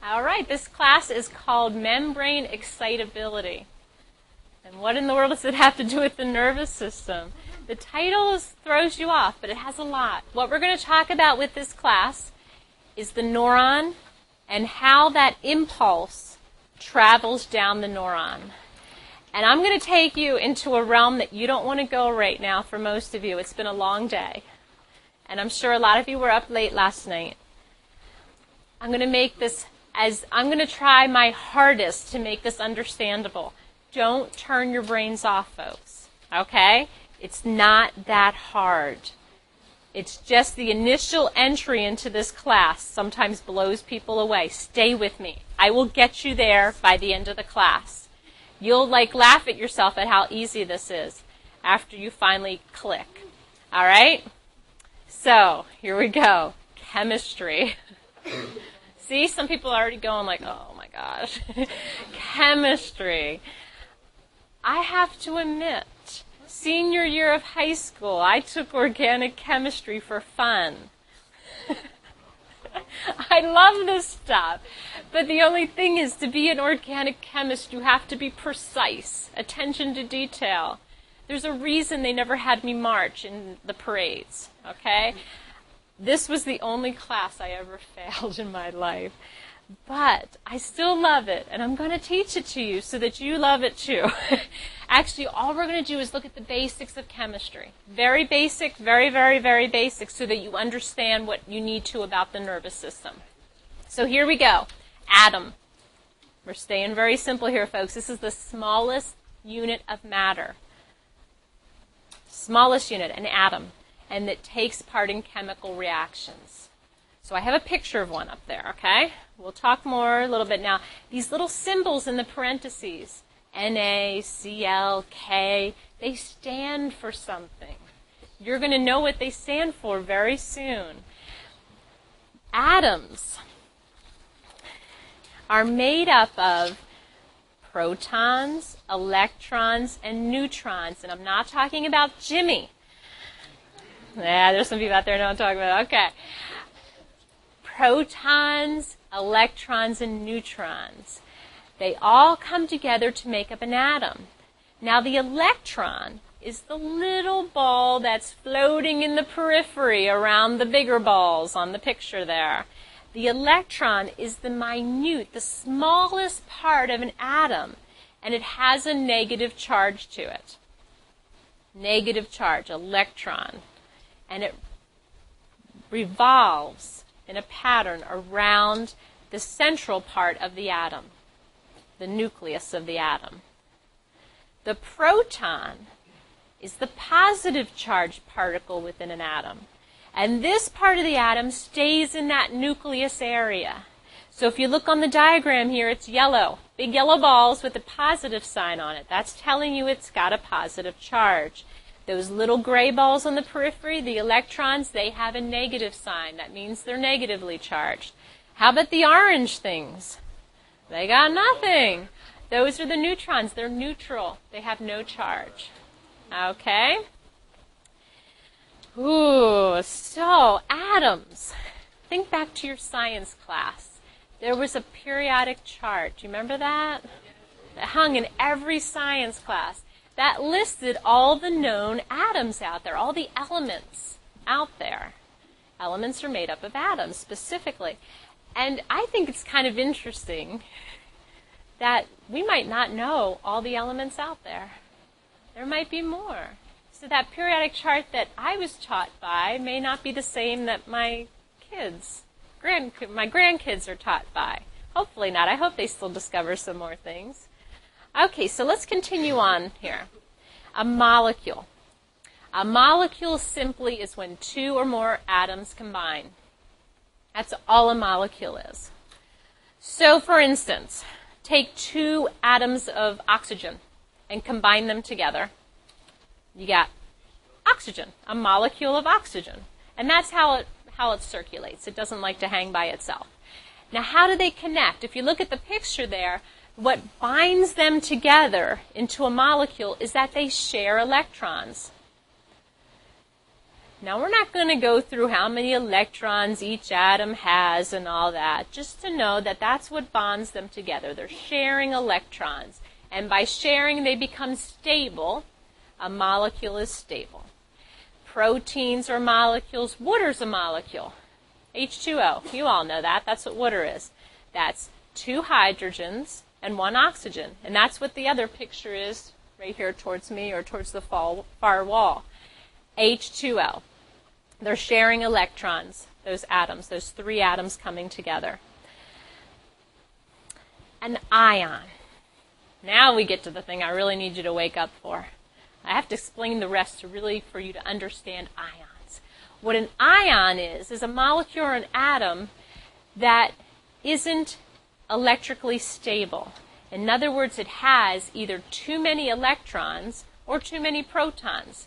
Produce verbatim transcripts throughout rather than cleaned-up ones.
All right, this class is called Membrane Excitability. And what in the world does it have to do with the nervous system? The title is, throws you off, but it has a lot. What we're going to talk about with this class is the neuron and how that impulse travels down the neuron. And I'm going to take you into a realm that you don't want to go right now for most of you. It's been a long day. And I'm sure a lot of you were up late last night. I'm going to make this as, I'm going to try my hardest to make this understandable. Don't turn your brains off, folks. Okay? It's not that hard. It's just the initial entry into this class sometimes blows people away. Stay with me. I will get you there by the end of the class. You'll like laugh at yourself at how easy this is after you finally click. All right? So, here we go. Chemistry. See, some people are already going like, oh my gosh. Chemistry. I have to admit, senior year of high school, I took organic chemistry for fun. I love this stuff. But the only thing is, to be an organic chemist, you have to be precise. Attention to detail. There's a reason they never had me march in the parades, okay? This was the only class I ever failed in my life. But I still love it, and I'm going to teach it to you so that you love it too. Actually, all we're going to do is look at the basics of chemistry. Very basic, very, very, very basic, so that you understand what you need to about the nervous system. So here we go. Atom. We're staying very simple here, folks. This is the smallest unit of matter. Smallest unit, an atom. And that takes part in chemical reactions. So I have a picture of one up there, okay? We'll talk more a little bit now. These little symbols in the parentheses, Na, Cl, K, they stand for something. You're going to know what they stand for very soon. Atoms are made up of protons, electrons, and neutrons. And I'm not talking about Jimmy. Yeah, there's some people out there who know what I'm talking about. Okay. Protons, electrons, and neutrons. They all come together to make up an atom. Now, the electron is the little ball that's floating in the periphery around the bigger balls on the picture there. The electron is the minute, the smallest part of an atom, and it has a negative charge to it. Negative charge, electron. And it revolves in a pattern around the central part of the atom, the nucleus of the atom. The proton is the positive charged particle within an atom. And this part of the atom stays in that nucleus area. So if you look on the diagram here, it's yellow. Big yellow balls with a positive sign on it. That's telling you it's got a positive charge. Those little gray balls on the periphery, the electrons, they have a negative sign. That means they're negatively charged. How about the orange things? They got nothing. Those are the neutrons. They're neutral. They have no charge. Okay? Ooh, so atoms. Think back to your science class. There was a periodic chart. Do you remember that? That hung in every science class. That listed all the known atoms out there, all the elements out there. Elements are made up of atoms, specifically. And I think it's kind of interesting that we might not know all the elements out there. There might be more. So that periodic chart that I was taught by may not be the same that my kids, grand, my grandkids are taught by. Hopefully not. I hope they still discover some more things. Okay, so let's continue on here. A molecule. A molecule simply is when two or more atoms combine. That's all a molecule is. So, for instance, take two atoms of oxygen and combine them together. You got oxygen, a molecule of oxygen. And that's how it, how it circulates. It doesn't like to hang by itself. Now, how do they connect? If you look at the picture there, what binds them together into a molecule is that they share electrons. Now, we're not going to go through how many electrons each atom has and all that, just to know that that's what bonds them together. They're sharing electrons. And by sharing, they become stable. A molecule is stable. Proteins are molecules. Water's a molecule. H two O. You all know that. That's what water is. That's two hydrogens and one oxygen. And that's what the other picture is right here towards me or towards the far wall. H two O. They're sharing electrons, those atoms, those three atoms coming together. An ion. Now we get to the thing I really need you to wake up for. I have to explain the rest to really for you to understand ions. What an ion is, is a molecule or an atom that isn't electrically stable. In other words, it has either too many electrons or too many protons,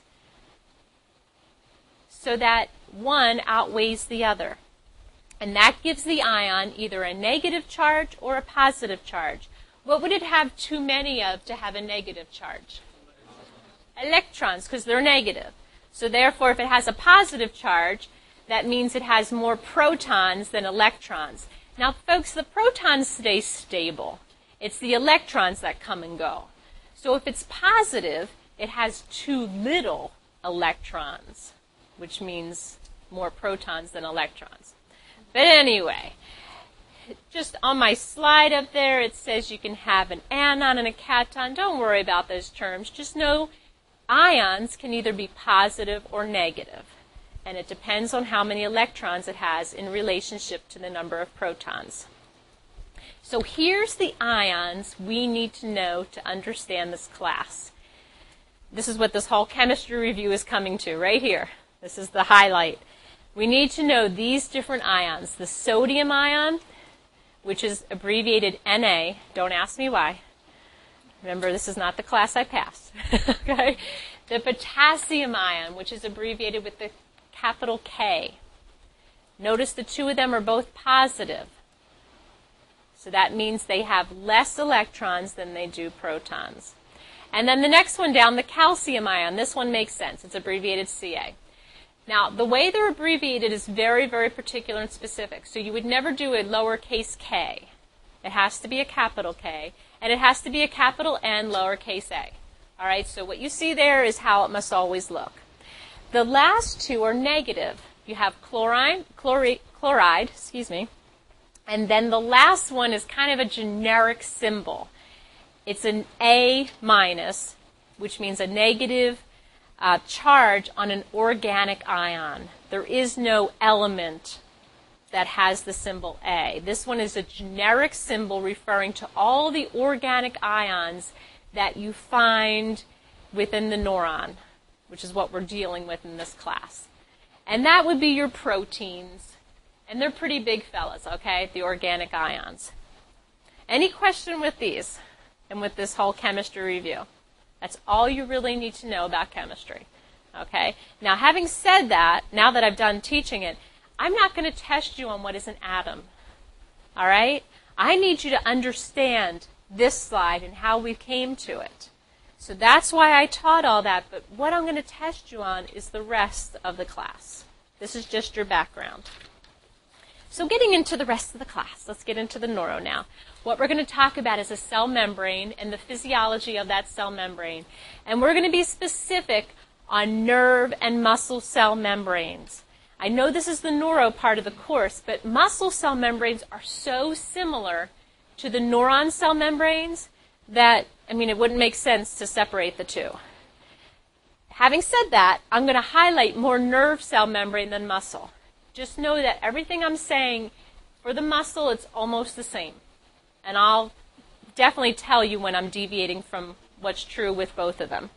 so that one outweighs the other. And that gives the ion either a negative charge or a positive charge. What would it have too many of to have a negative charge? Electrons, because they're negative. So therefore, if it has a positive charge, that means it has more protons than electrons. Now, folks, the protons stay stable. It's the electrons that come and go. So if it's positive, it has too little electrons, which means more protons than electrons. But anyway, just on my slide up there, it says you can have an anion and a cation. Don't worry about those terms. Just know ions can either be positive or negative. And it depends on how many electrons it has in relationship to the number of protons. So here's the ions we need to know to understand this class. This is what this whole chemistry review is coming to, right here. This is the highlight. We need to know these different ions. The sodium ion, which is abbreviated N A. Don't ask me why. Remember, this is not the class I passed. Okay? The potassium ion, which is abbreviated with the capital K. Notice the two of them are both positive. So that means they have less electrons than they do protons. And then the next one down, the calcium ion. This one makes sense. It's abbreviated C A. Now, the way they're abbreviated is very, very particular and specific. So you would never do a lowercase k. It has to be a capital K, and it has to be a capital N lowercase a. All right, so what you see there is how it must always look. The last two are negative. You have chlorine, chlori, chloride, excuse me, and then the last one is kind of a generic symbol. It's an A minus, which means a negative Uh, charge on an organic ion. There is no element that has the symbol A. This one is a generic symbol referring to all the organic ions that you find within the neuron, which is what we're dealing with in this class. And that would be your proteins. And they're pretty big fellas, okay, the organic ions. Any question with these and with this whole chemistry review? That's all you really need to know about chemistry. Okay? Now, having said that, now that I've done teaching it, I'm not going to test you on what is an atom. All right? I need you to understand this slide and how we came to it. So that's why I taught all that, but what I'm going to test you on is the rest of the class. This is just your background. So getting into the rest of the class, let's get into the neuro now. What we're going to talk about is a cell membrane and the physiology of that cell membrane. And we're going to be specific on nerve and muscle cell membranes. I know this is the neuro part of the course, but muscle cell membranes are so similar to the neuron cell membranes that, I mean, it wouldn't make sense to separate the two. Having said that, I'm going to highlight more nerve cell membrane than muscle. Just know that everything I'm saying for the muscle, it's almost the same. And I'll definitely tell you when I'm deviating from what's true with both of them.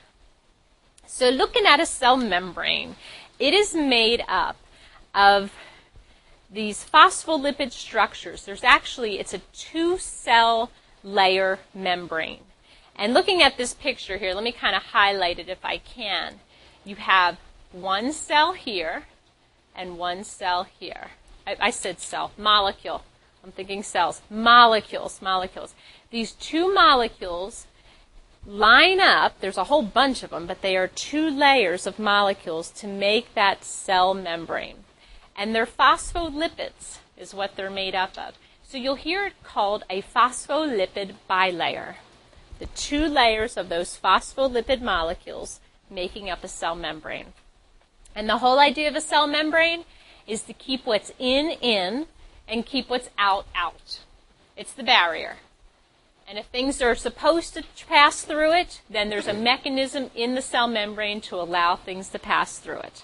So looking at a cell membrane, it is made up of these phospholipid structures. There's actually, it's a two-cell layer membrane. And looking at this picture here, let me kind of highlight it if I can. You have one cell here and one cell here. I, I said cell, molecule. I'm thinking cells. Molecules, molecules. These two molecules line up, there's a whole bunch of them, but they are two layers of molecules to make that cell membrane. And they're phospholipids is what they're made up of. So you'll hear it called a phospholipid bilayer. The two layers of those phospholipid molecules making up a cell membrane. And the whole idea of a cell membrane is to keep what's in, in, and keep what's out, out. It's the barrier. And if things are supposed to pass through it, then there's a mechanism in the cell membrane to allow things to pass through it.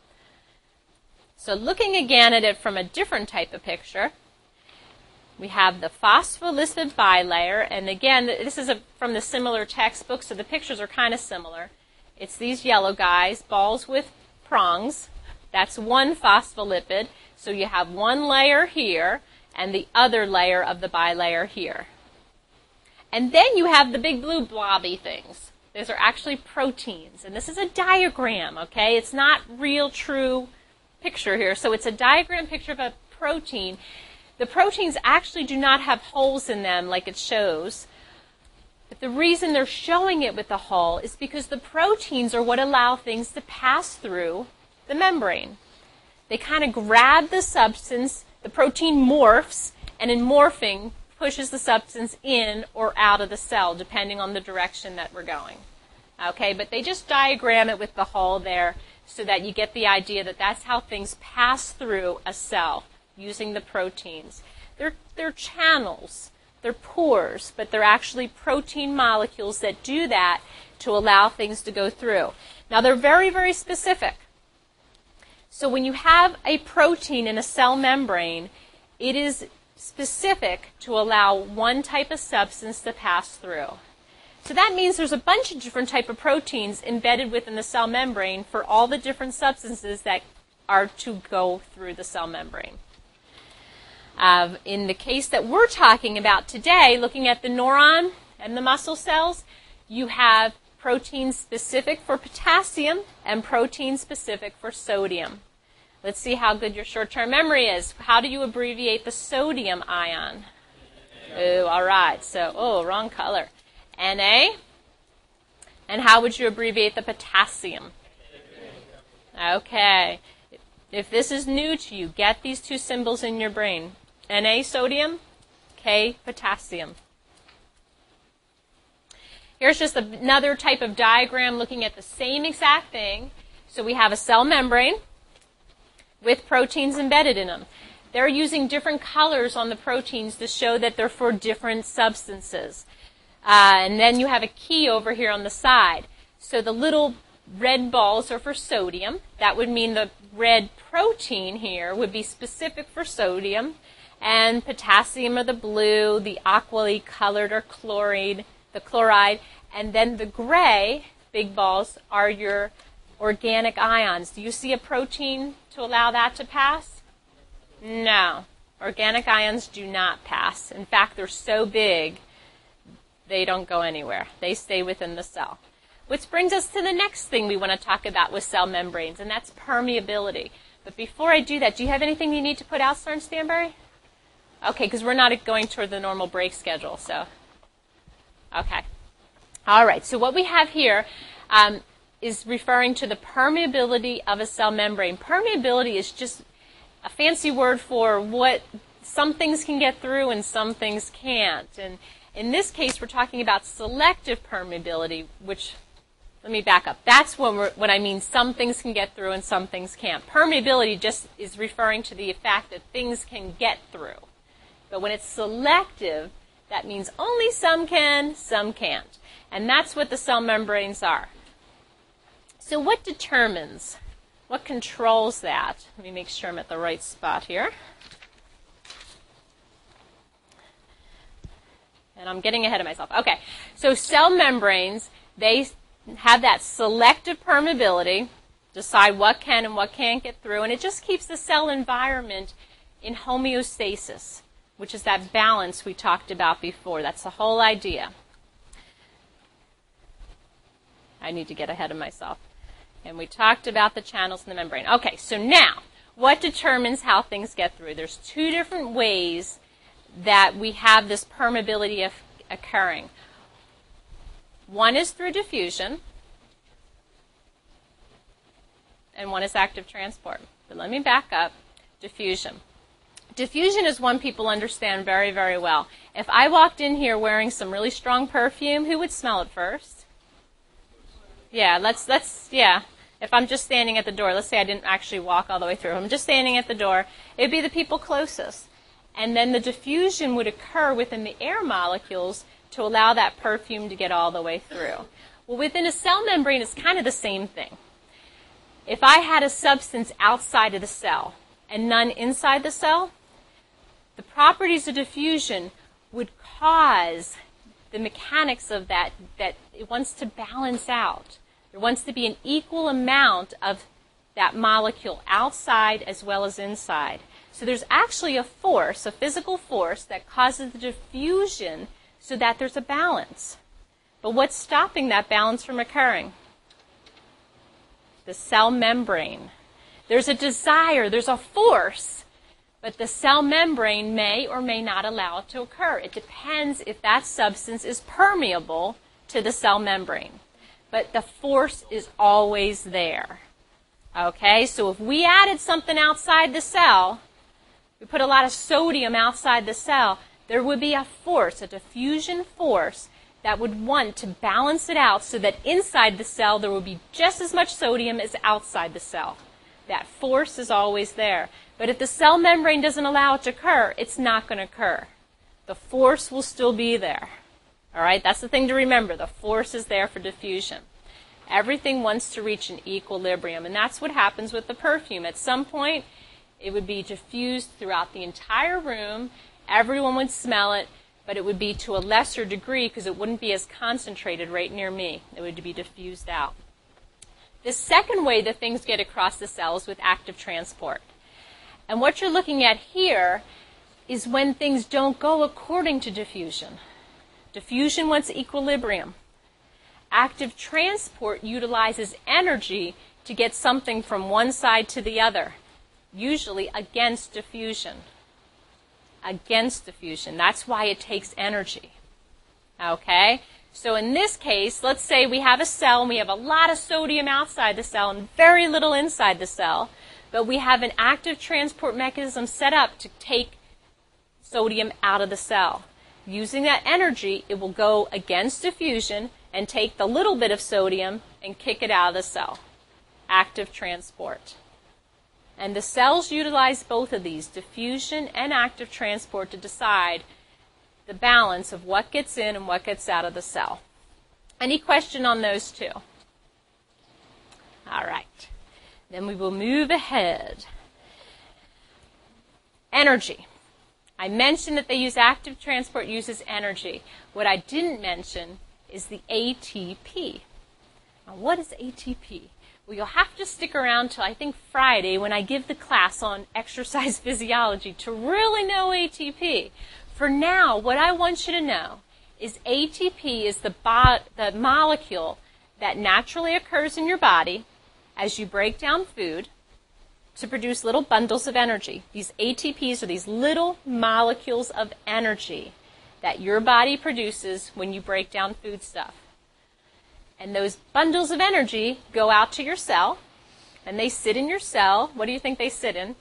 So looking again at it from a different type of picture, we have the phospholipid bilayer, and again, this is a, from the similar textbook, so the pictures are kind of similar. It's these yellow guys, balls with prongs. That's one phospholipid, so you have one layer here and the other layer of the bilayer here. And then you have the big blue blobby things. Those are actually proteins, and this is a diagram, okay? It's not real, true picture here, so it's a diagram picture of a protein. The proteins actually do not have holes in them like it shows. But the reason they're showing it with the hole is because the proteins are what allow things to pass through the membrane. They kind of grab the substance, the protein morphs, and in morphing pushes the substance in or out of the cell depending on the direction that we're going. Okay, but they just diagram it with the hole there so that you get the idea that that's how things pass through a cell, using the proteins. They're, they're channels, they're pores, but they're actually protein molecules that do that to allow things to go through. Now they're very, very specific. So when you have a protein in a cell membrane, it is specific to allow one type of substance to pass through. So that means there's a bunch of different type of proteins embedded within the cell membrane for all the different substances that are to go through the cell membrane. Uh, in the case that we're talking about today, looking at the neuron and the muscle cells, you have proteins specific for potassium and proteins specific for sodium. Let's see how good your short-term memory is. How do you abbreviate the sodium ion? Oh, all right. So, oh, wrong color. Na. And how would you abbreviate the potassium? Okay. If this is new to you, get these two symbols in your brain. Na, sodium, K, potassium. Here's just another type of diagram looking at the same exact thing. So we have a cell membrane with proteins embedded in them. They're using different colors on the proteins to show that they're for different substances. Uh, and then you have a key over here on the side. So the little red balls are for sodium. That would mean the red protein here would be specific for sodium. And potassium are the blue, the aqually colored or chloride, the chloride. And then the gray, big balls, are your organic ions. Do you see a protein to allow that to pass? No. Organic ions do not pass. In fact, they're so big, they don't go anywhere. They stay within the cell. Which brings us to the next thing we want to talk about with cell membranes, and that's permeability. But before I do that, do you have anything you need to put out, Sergeant Stanbury? Okay, because we're not going toward the normal break schedule, so. Okay. All right, so what we have here um, is referring to the permeability of a cell membrane. Permeability is just a fancy word for what some things can get through and some things can't. And in this case, we're talking about selective permeability, which, let me back up. That's when, we're, when I mean some things can get through and some things can't. Permeability just is referring to the fact that things can get through. But when it's selective, that means only some can, some can't. And that's what the cell membranes are. So what determines, what controls that? Let me make sure I'm at the right spot here. And I'm getting ahead of myself. Okay, so cell membranes, they have that selective permeability, decide what can and what can't get through, and it just keeps the cell environment in homeostasis, which is that balance we talked about before. That's the whole idea. I need to get ahead of myself. And we talked about the channels in the membrane. Okay, so now, what determines how things get through? There's two different ways that we have this permeability of occurring. One is through diffusion, and one is active transport. But let me back up. Diffusion. Diffusion is one people understand very, very well. If I walked in here wearing some really strong perfume, who would smell it first? Yeah, let's, let's, yeah. If I'm just standing at the door, let's say I didn't actually walk all the way through. I'm just standing at the door, it would be the people closest. And then the diffusion would occur within the air molecules to allow that perfume to get all the way through. Well, within a cell membrane, it's kind of the same thing. If I had a substance outside of the cell and none inside the cell, the properties of diffusion would cause the mechanics of that, that it wants to balance out. There wants to be an equal amount of that molecule outside as well as inside. So there's actually a force, a physical force, that causes the diffusion so that there's a balance. But what's stopping that balance from occurring? The cell membrane. There's a desire, there's a force, but the cell membrane may or may not allow it to occur. It depends if that substance is permeable to the cell membrane. But the force is always there. Okay, so if we added something outside the cell, we put a lot of sodium outside the cell, there would be a force, a diffusion force, that would want to balance it out so that inside the cell there would be just as much sodium as outside the cell. That force is always there. But if the cell membrane doesn't allow it to occur, it's not going to occur. The force will still be there. All right, that's the thing to remember. The force is there for diffusion. Everything wants to reach an equilibrium, and that's what happens with the perfume. At some point, it would be diffused throughout the entire room. Everyone would smell it, but it would be to a lesser degree because it wouldn't be as concentrated right near me. It would be diffused out. The second way that things get across the cell is with active transport. And what you're looking at here is when things don't go according to diffusion. Diffusion wants equilibrium. Active transport utilizes energy to get something from one side to the other, usually against diffusion. Against diffusion. That's why it takes energy. Okay? So in this case, let's say we have a cell and we have a lot of sodium outside the cell and very little inside the cell, but we have an active transport mechanism set up to take sodium out of the cell. Using that energy, it will go against diffusion and take the little bit of sodium and kick it out of the cell. Active transport. And the cells utilize both of these, diffusion and active transport, to decide the balance of what gets in and what gets out of the cell. Any question on those two? All right. Then we will move ahead. Energy. I mentioned that they use active transport uses energy. What I didn't mention is the A T P. Now, what is A T P? Well, you'll have to stick around till I think Friday when I give the class on exercise physiology to really know A T P. For now, what I want you to know is A T P is the, bo- the molecule that naturally occurs in your body as you break down food to produce little bundles of energy. These A T Ps are these little molecules of energy that your body produces when you break down food stuff. And those bundles of energy go out to your cell, and they sit in your cell. What do you think they sit in?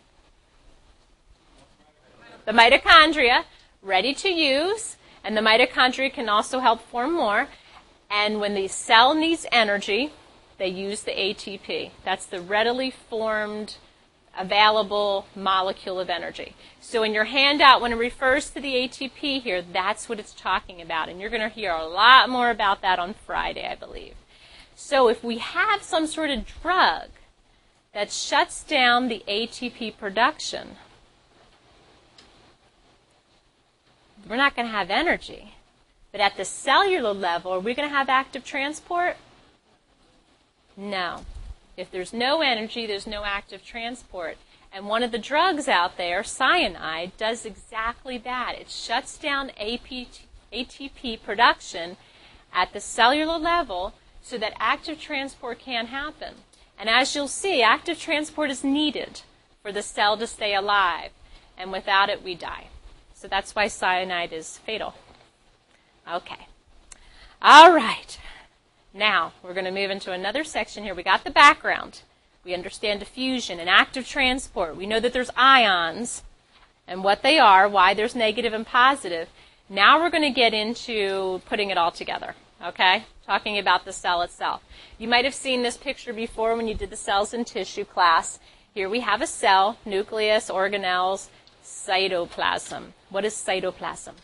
The mitochondria, ready to use, and the mitochondria can also help form more. And when the cell needs energy, they use the A T P. That's the readily formed, available molecule of energy. So in your handout, when it refers to the A T P here, that's what it's talking about. And you're going to hear a lot more about that on Friday, I believe. So if we have some sort of drug that shuts down the A T P production, we're not going to have energy. But at the cellular level, are we going to have active transport? No. If there's no energy, there's no active transport. And one of the drugs out there, cyanide, does exactly that. It shuts down A T P production at the cellular level so that active transport can't happen. And as you'll see, active transport is needed for the cell to stay alive. And without it, we die. So that's why cyanide is fatal. Okay. All right. Now, we're going to move into another section here. We got the background. We understand diffusion and active transport. We know that there's ions and what they are, why there's negative and positive. Now we're going to get into putting it all together, okay? Talking about the cell itself. You might have seen this picture before when you did the cells and tissue class. Here we have a cell, nucleus, organelles, cytoplasm. What is cytoplasm?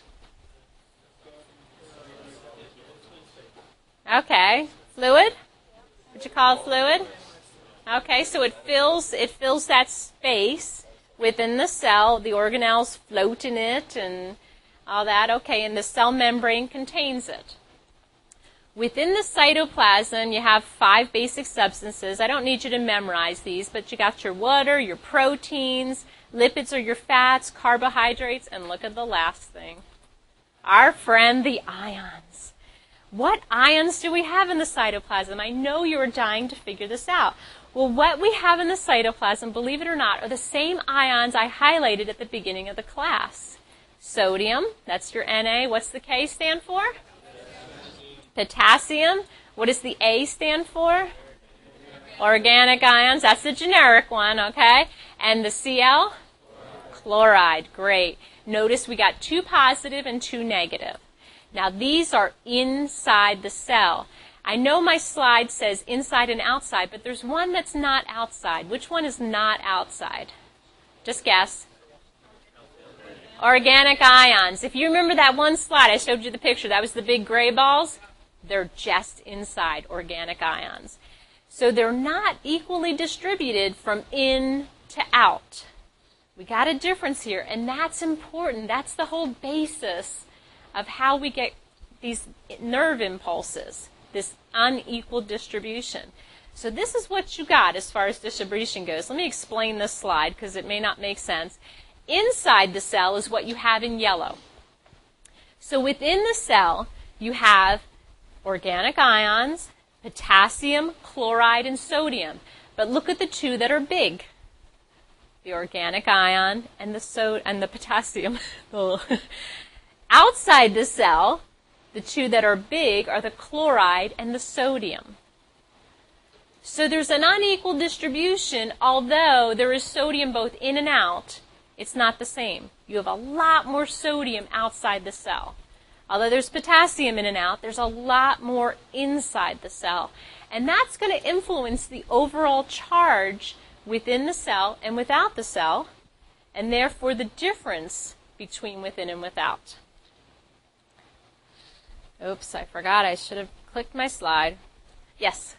Okay, fluid? Would you call it fluid? Okay, so it fills it fills that space within the cell. The organelles float in it and all that. Okay, and the cell membrane contains it. Within the cytoplasm, you have five basic substances. I don't need you to memorize these, but you got your water, your proteins, lipids or your fats, carbohydrates, and look at the last thing. Our friend, the ions. What ions do we have in the cytoplasm? I know you're dying to figure this out. Well, what we have in the cytoplasm, believe it or not, are the same ions I highlighted at the beginning of the class. Sodium, that's your Na. What's the K stand for? Potassium. What does the A stand for? Organic ions. That's the generic one, okay? And the Cl? Chloride. Great. Notice we got two positive and two negative. Now, these are inside the cell. I know my slide says inside and outside, but there's one that's not outside. Which one is not outside? Just guess. Organic ions. If you remember that one slide, I showed you the picture. That was the big gray balls. They're just inside, organic ions. So they're not equally distributed from in to out. We got a difference here, and that's important. That's the whole basis of how we get these nerve impulses, this unequal distribution. So this is what you got as far as distribution goes. Let me explain this slide because it may not make sense. Inside the cell is what you have in yellow. So within the cell, you have organic ions, potassium, chloride, and sodium. But look at the two that are big. The organic ion and the so and the potassium. Outside the cell, the two that are big are the chloride and the sodium. So there's an unequal distribution, although there is sodium both in and out. It's not the same. You have a lot more sodium outside the cell. Although there's potassium in and out, there's a lot more inside the cell. And that's going to influence the overall charge within the cell and without the cell, and therefore the difference between within and without. Oops, I forgot. I should have clicked my slide. Yes?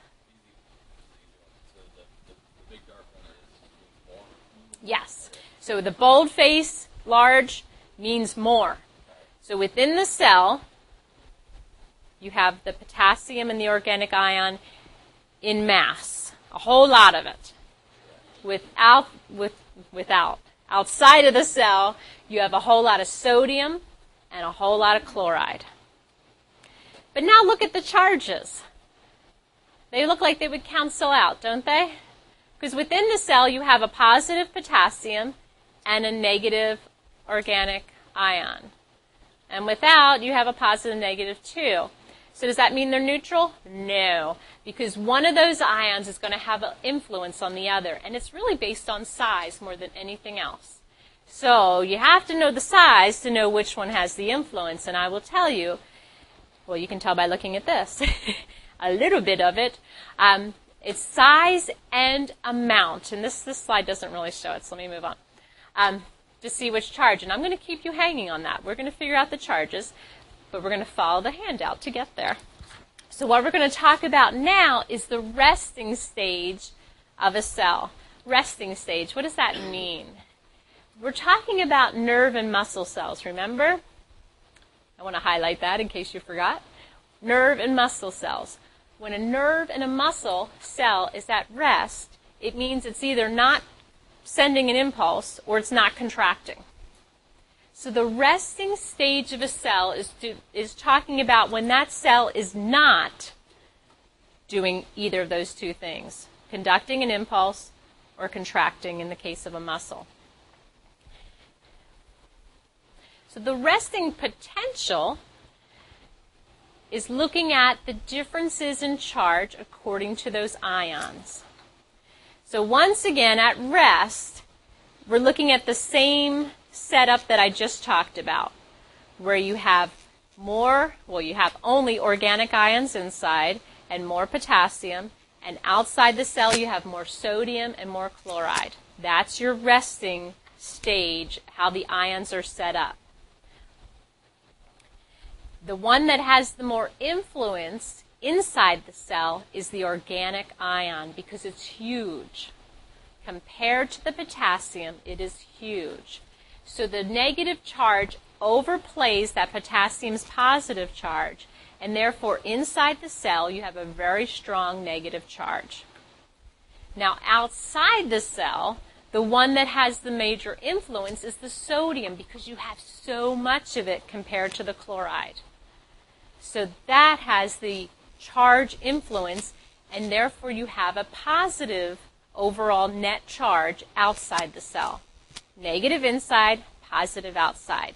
Yes. So the bold face, large, means more. So within the cell, you have the potassium and the organic ion in mass, a whole lot of it. Without, with, without. Outside of the cell, you have a whole lot of sodium and a whole lot of chloride. But now look at the charges. They look like they would cancel out, don't they? Because within the cell, you have a positive potassium and a negative organic ion. And without, you have a positive and negative too. So does that mean they're neutral? No, because one of those ions is going to have an influence on the other, and it's really based on size more than anything else. So you have to know the size to know which one has the influence, and I will tell you, well, you can tell by looking at this, a little bit of it. Um, it's size and amount, and this, this slide doesn't really show it, so let me move on. Um, to see which charge, and I'm going to keep you hanging on that. We're going to figure out the charges, but we're going to follow the handout to get there. So what we're going to talk about now is the resting stage of a cell. Resting stage, what does that mean? We're talking about nerve and muscle cells, remember? I want to highlight that in case you forgot. Nerve and muscle cells. When a nerve and a muscle cell is at rest, it means it's either not sending an impulse or it's not contracting. So the resting stage of a cell is, do, is talking about when that cell is not doing either of those two things, conducting an impulse or contracting in the case of a muscle. So the resting potential is looking at the differences in charge according to those ions. So once again, at rest, we're looking at the same setup that I just talked about, where you have more, well, you have only organic ions inside and more potassium, and outside the cell you have more sodium and more chloride. That's your resting stage, how the ions are set up. The one that has the more influence inside the cell is the organic ion because it's huge. Compared to the potassium, it is huge. So the negative charge overplays that potassium's positive charge, and therefore inside the cell you have a very strong negative charge. Now outside the cell, the one that has the major influence is the sodium because you have so much of it compared to the chloride. So that has the charge influence, and therefore you have a positive overall net charge outside the cell. Negative inside, positive outside.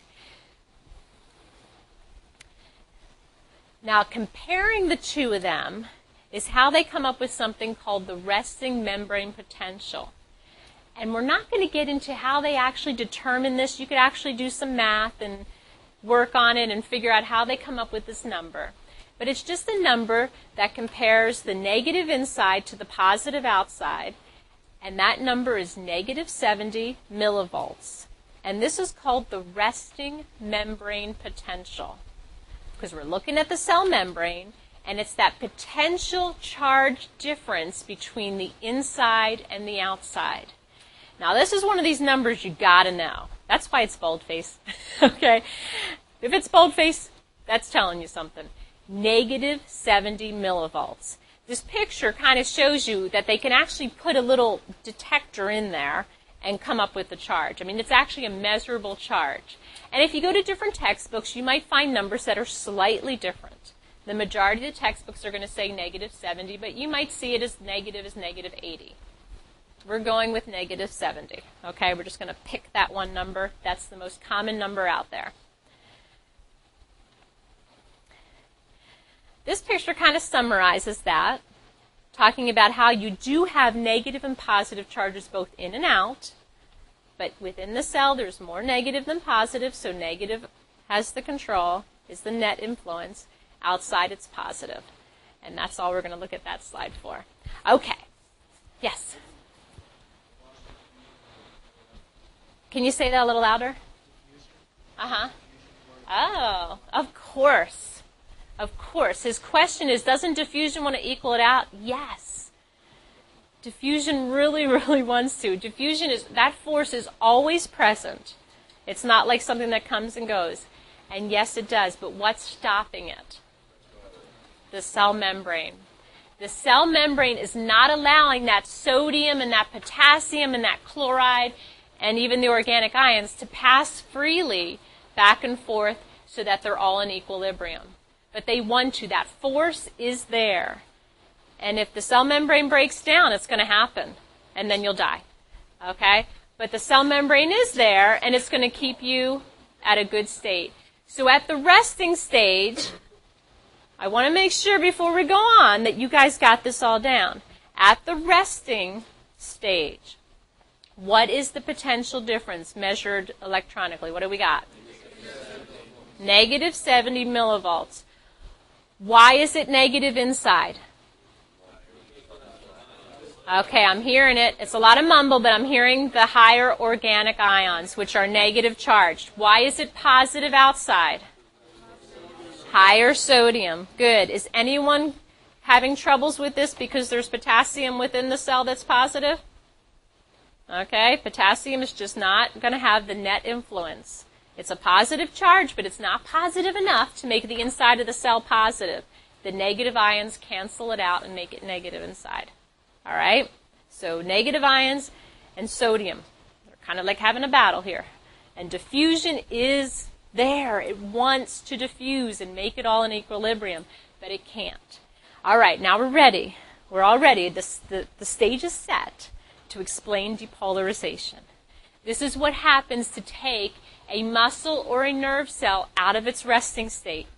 Now comparing the two of them is how they come up with something called the resting membrane potential. And we're not going to get into how they actually determine this. You could actually do some math and work on it and figure out how they come up with this number. But it's just a number that compares the negative inside to the positive outside, and that number is negative seventy millivolts. And this is called the resting membrane potential, because we're looking at the cell membrane, and it's that potential charge difference between the inside and the outside. Now, this is one of these numbers you got to know. That's why it's boldface. Okay? If it's boldface, that's telling you something. Negative seventy millivolts. This picture kind of shows you that they can actually put a little detector in there and come up with the charge. I mean, it's actually a measurable charge. And if you go to different textbooks, you might find numbers that are slightly different. The majority of the textbooks are going to say negative seventy, but you might see it as negative as negative eighty. We're going with negative seventy. Okay, we're just going to pick that one number. That's the most common number out there. This picture kind of summarizes that, talking about how you do have negative and positive charges both in and out, but within the cell there's more negative than positive, so negative has the control, is the net influence. Outside it's positive. And that's all we're going to look at that slide for. Okay. Yes? Can you say that a little louder? Uh-huh. Oh, of course. Of course. His question is, doesn't diffusion want to equal it out? Yes. Diffusion really, really wants to. Diffusion is, that force is always present. It's not like something that comes and goes. And yes, it does. But what's stopping it? The cell membrane. The cell membrane is not allowing that sodium and that potassium and that chloride and even the organic ions to pass freely back and forth so that they're all in equilibrium. But they want to. That force is there. And if the cell membrane breaks down, it's going to happen. And then you'll die. Okay? But the cell membrane is there, and it's going to keep you at a good state. So at the resting stage, I want to make sure before we go on that you guys got this all down. At the resting stage, what is the potential difference measured electronically? What do we got? Negative seventy millivolts. Why is it negative inside? Okay, I'm hearing it. It's a lot of mumble, but I'm hearing the higher organic ions, which are negative charged. Why is it positive outside? Higher sodium. Good. Is anyone having troubles with this because there's potassium within the cell that's positive? Okay, potassium is just not going to have the net influence. It's a positive charge, but it's not positive enough to make the inside of the cell positive. The negative ions cancel it out and make it negative inside. All right? So negative ions and sodium. They're kind of like having a battle here. And diffusion is there. It wants to diffuse and make it all in equilibrium, but it can't. All right, now we're ready. We're all ready. This, the, the stage is set to explain depolarization. This is what happens to take a muscle or a nerve cell out of its resting state,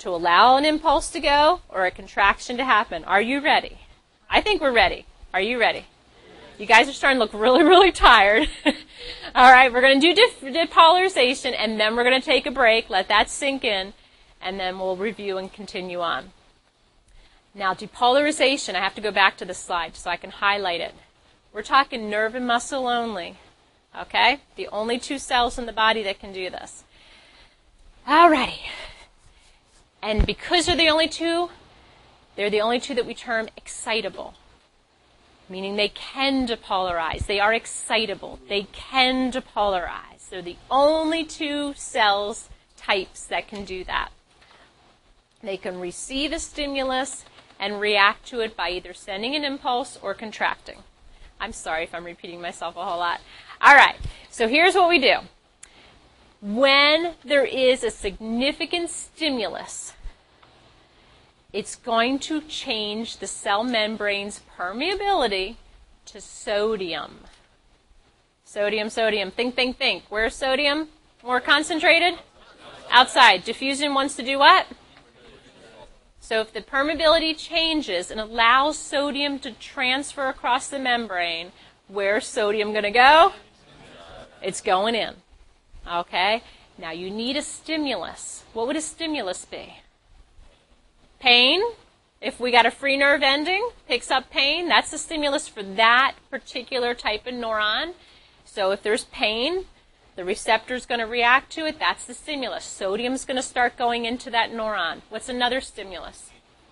to allow an impulse to go or a contraction to happen. Are you ready? I think we're ready. Are you ready? You guys are starting to look really, really tired. All right, we're going to do dep- depolarization, and then we're going to take a break, let that sink in, and then we'll review and continue on. Now, depolarization, I have to go back to the slide so I can highlight it. We're talking nerve and muscle only, okay? The only two cells in the body that can do this. Alrighty. And because they're the only two, they're the only two that we term excitable, meaning they can depolarize. They are excitable. They can depolarize. They're the only two cells types that can do that. They can receive a stimulus and react to it by either sending an impulse or contracting. I'm sorry if I'm repeating myself a whole lot. All right, so here's what we do. When there is a significant stimulus, it's going to change the cell membrane's permeability to sodium. Sodium, sodium. Think, think, think. Where's sodium more concentrated? Outside. Diffusion wants to do what? So if the permeability changes and allows sodium to transfer across the membrane, where's sodium going to go? It's going in. Okay? Now you need a stimulus. What would a stimulus be? Pain. If we got a free nerve ending, picks up pain, that's the stimulus for that particular type of neuron. So if there's pain, the receptor's going to react to it. That's the stimulus. Sodium's going to start going into that neuron. What's another stimulus?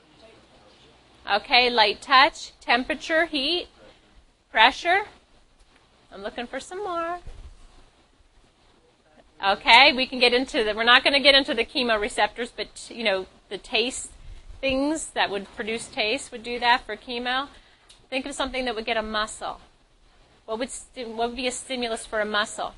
Okay, light touch, temperature, heat, pressure. I'm looking for some more. Okay, we can get into the, we're not going to get into the chemoreceptors, but, you know, the taste things that would produce taste would do that for chemo. Think of something that would get a muscle. What would, sti- what would be a stimulus for a muscle?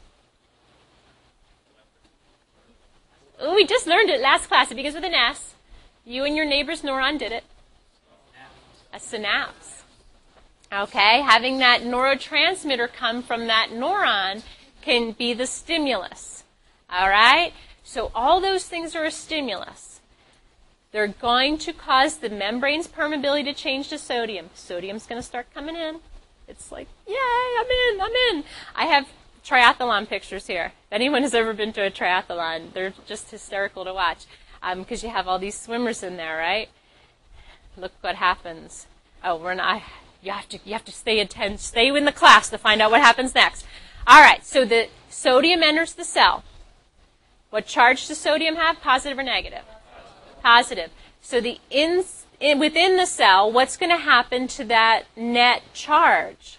Oh, we just learned it last class. It begins with an S. You and your neighbor's neuron did it. A synapse. Okay, having that neurotransmitter come from that neuron can be the stimulus. All right? So all those things are a stimulus. They're going to cause the membrane's permeability to change to sodium. Sodium's going to start coming in. It's like, yay, I'm in, I'm in. I have triathlon pictures here. If anyone has ever been to a triathlon, they're just hysterical to watch because um, you have all these swimmers in there, right? Look what happens. Oh, we're not. You have to. You have to stay attentive. Stay in the class to find out what happens next. All right. So the sodium enters the cell. What charge does sodium have? Positive or negative? Positive. So the in, in within the cell, what's going to happen to that net charge?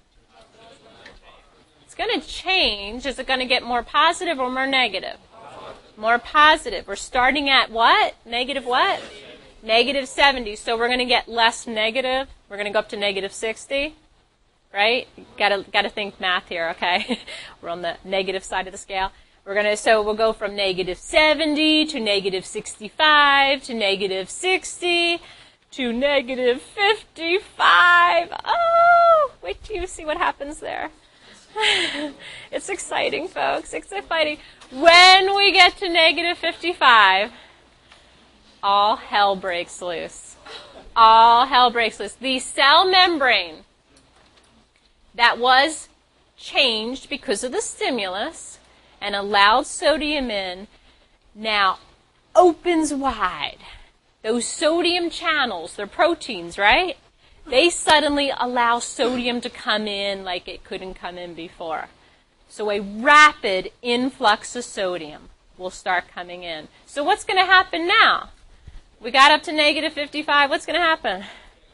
It's going to change. Is it going to get more positive or more negative? More positive. We're starting at what? Negative what? Negative seventy. So we're going to get less negative. We're going to go up to negative sixty. Right? Got to got to think math here, okay? We're on the negative side of the scale. We're going to, so we'll go from negative seventy to negative sixty-five to negative sixty to negative fifty-five. Oh, wait till you see what happens there. It's exciting, folks. It's exciting. When we get to negative fifty-five, all hell breaks loose. All hell breaks loose. The cell membrane that was changed because of the stimulus and allowed sodium in now opens wide. Those sodium channels, they're proteins, right? They suddenly allow sodium to come in like it couldn't come in before. So a rapid influx of sodium will start coming in. So what's going to happen now? We got up to negative fifty-five. What's going to happen?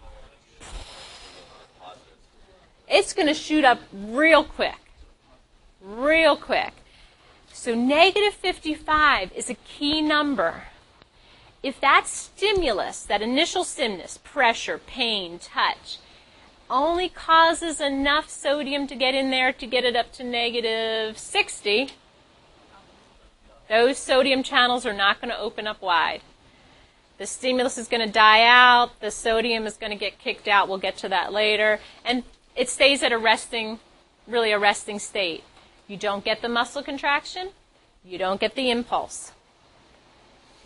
It's going to shoot up real quick. Real quick. So negative fifty-five is a key number. If that stimulus, that initial stimulus, pressure, pain, touch, only causes enough sodium to get in there to get it up to negative sixty, those sodium channels are not going to open up wide. The stimulus is going to die out. The sodium is going to get kicked out. We'll get to that later. And it stays at a resting, really a resting state. You don't get the muscle contraction. You don't get the impulse.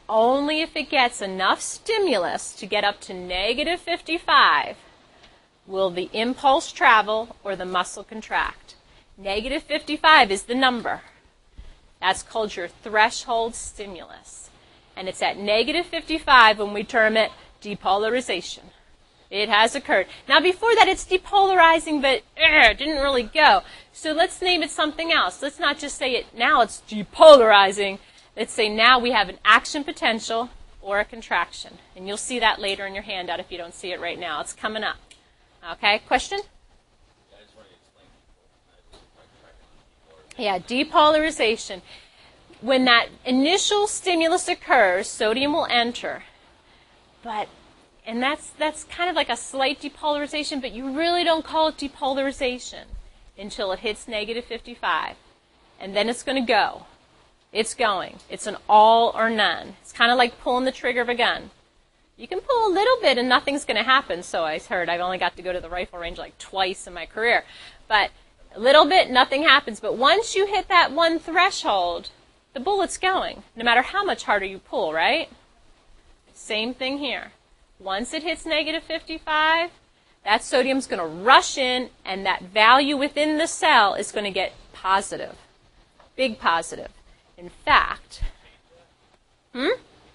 only if it gets enough stimulus to get up to negative fifty-five will the impulse travel or the muscle contract. Negative fifty-five is the number. That's called your threshold stimulus. And it's at negative fifty-five when we term it depolarization. It has occurred. Now before that it's depolarizing, but uh, it didn't really go. So let's name it something else. Let's not just say it now it's depolarizing. Let's say now we have an action potential or a contraction. And you'll see that later in your handout if you don't see it right now. It's coming up. Okay, question? Yeah, I just wanted to explain depolarization. Yeah, depolarization. When that initial stimulus occurs, sodium will enter. But, and that's, that's kind of like a slight depolarization, but you really don't call it depolarization until it hits negative fifty-five. And then it's going to go. It's going. It's an all or none. It's kind of like pulling the trigger of a gun. You can pull a little bit and nothing's going to happen. So I heard I've only got to go to the rifle range like twice in my career. But a little bit, nothing happens. But once you hit that one threshold, the bullet's going, no matter how much harder you pull, right? Same thing here. Once it hits negative fifty-five, that sodium's going to rush in, and that value within the cell is going to get positive. Big positive. In fact, hmm?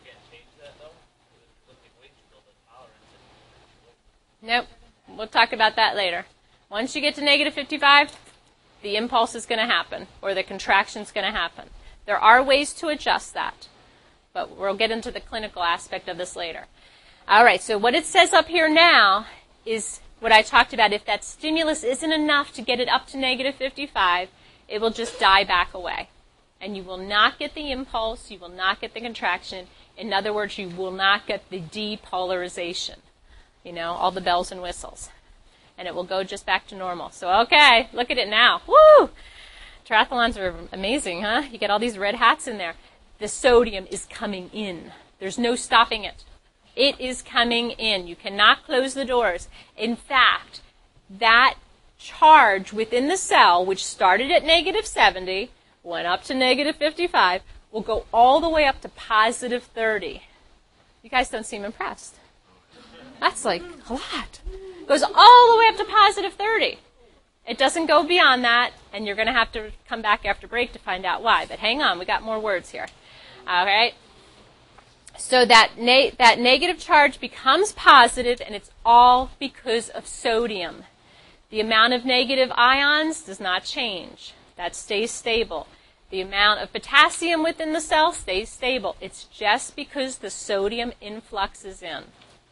Nope. We'll talk about that later. Once you get to negative fifty-five, the impulse is going to happen, or the contraction is going to happen. There are ways to adjust that, but we'll get into the clinical aspect of this later. All right, so what it says up here now is what I talked about. If that stimulus isn't enough to get it up to negative fifty-five, it will just die back away. And you will not get the impulse, you will not get the contraction. In other words, you will not get the depolarization. You know, all the bells and whistles. And it will go just back to normal. So, okay, look at it now. Woo! Triathlons are amazing, huh? You get all these red hats in there. The sodium is coming in. There's no stopping it. It is coming in. You cannot close the doors. In fact, that charge within the cell, which started at negative seventy, went up to negative fifty-five, will go all the way up to positive thirty. You guys don't seem impressed. That's like a lot. It goes all the way up to positive thirty. It doesn't go beyond that, and you're going to have to come back after break to find out why. But hang on, we got more words here. All right. So that na- that negative charge becomes positive, and it's all because of sodium. The amount of negative ions does not change. That stays stable. The amount of potassium within the cell stays stable. It's just because the sodium influx is in.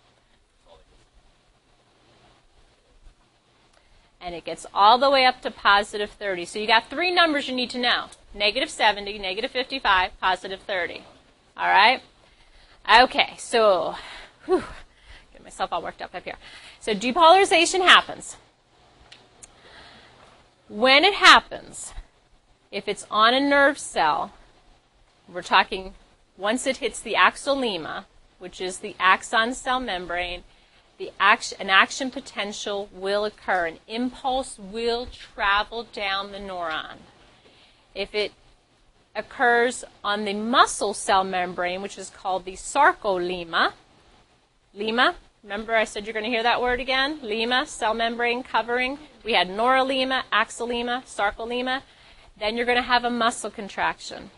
And it gets all the way up to positive thirty. So you got three numbers you need to know. Negative seventy, negative fifty-five, positive thirty. All right? Okay, so, whew, get myself all worked up up here. So depolarization happens. When it happens, if it's on a nerve cell, we're talking once it hits the axonema, which is the axon cell membrane, the action, an action potential will occur. An impulse will travel down the neuron. If it occurs on the muscle cell membrane, which is called the sarcolemma, lemma, remember I said you're going to hear that word again? Lemma, cell membrane covering. We had neurolemma, axolemma, sarcolemma. Then you're going to have a muscle contraction.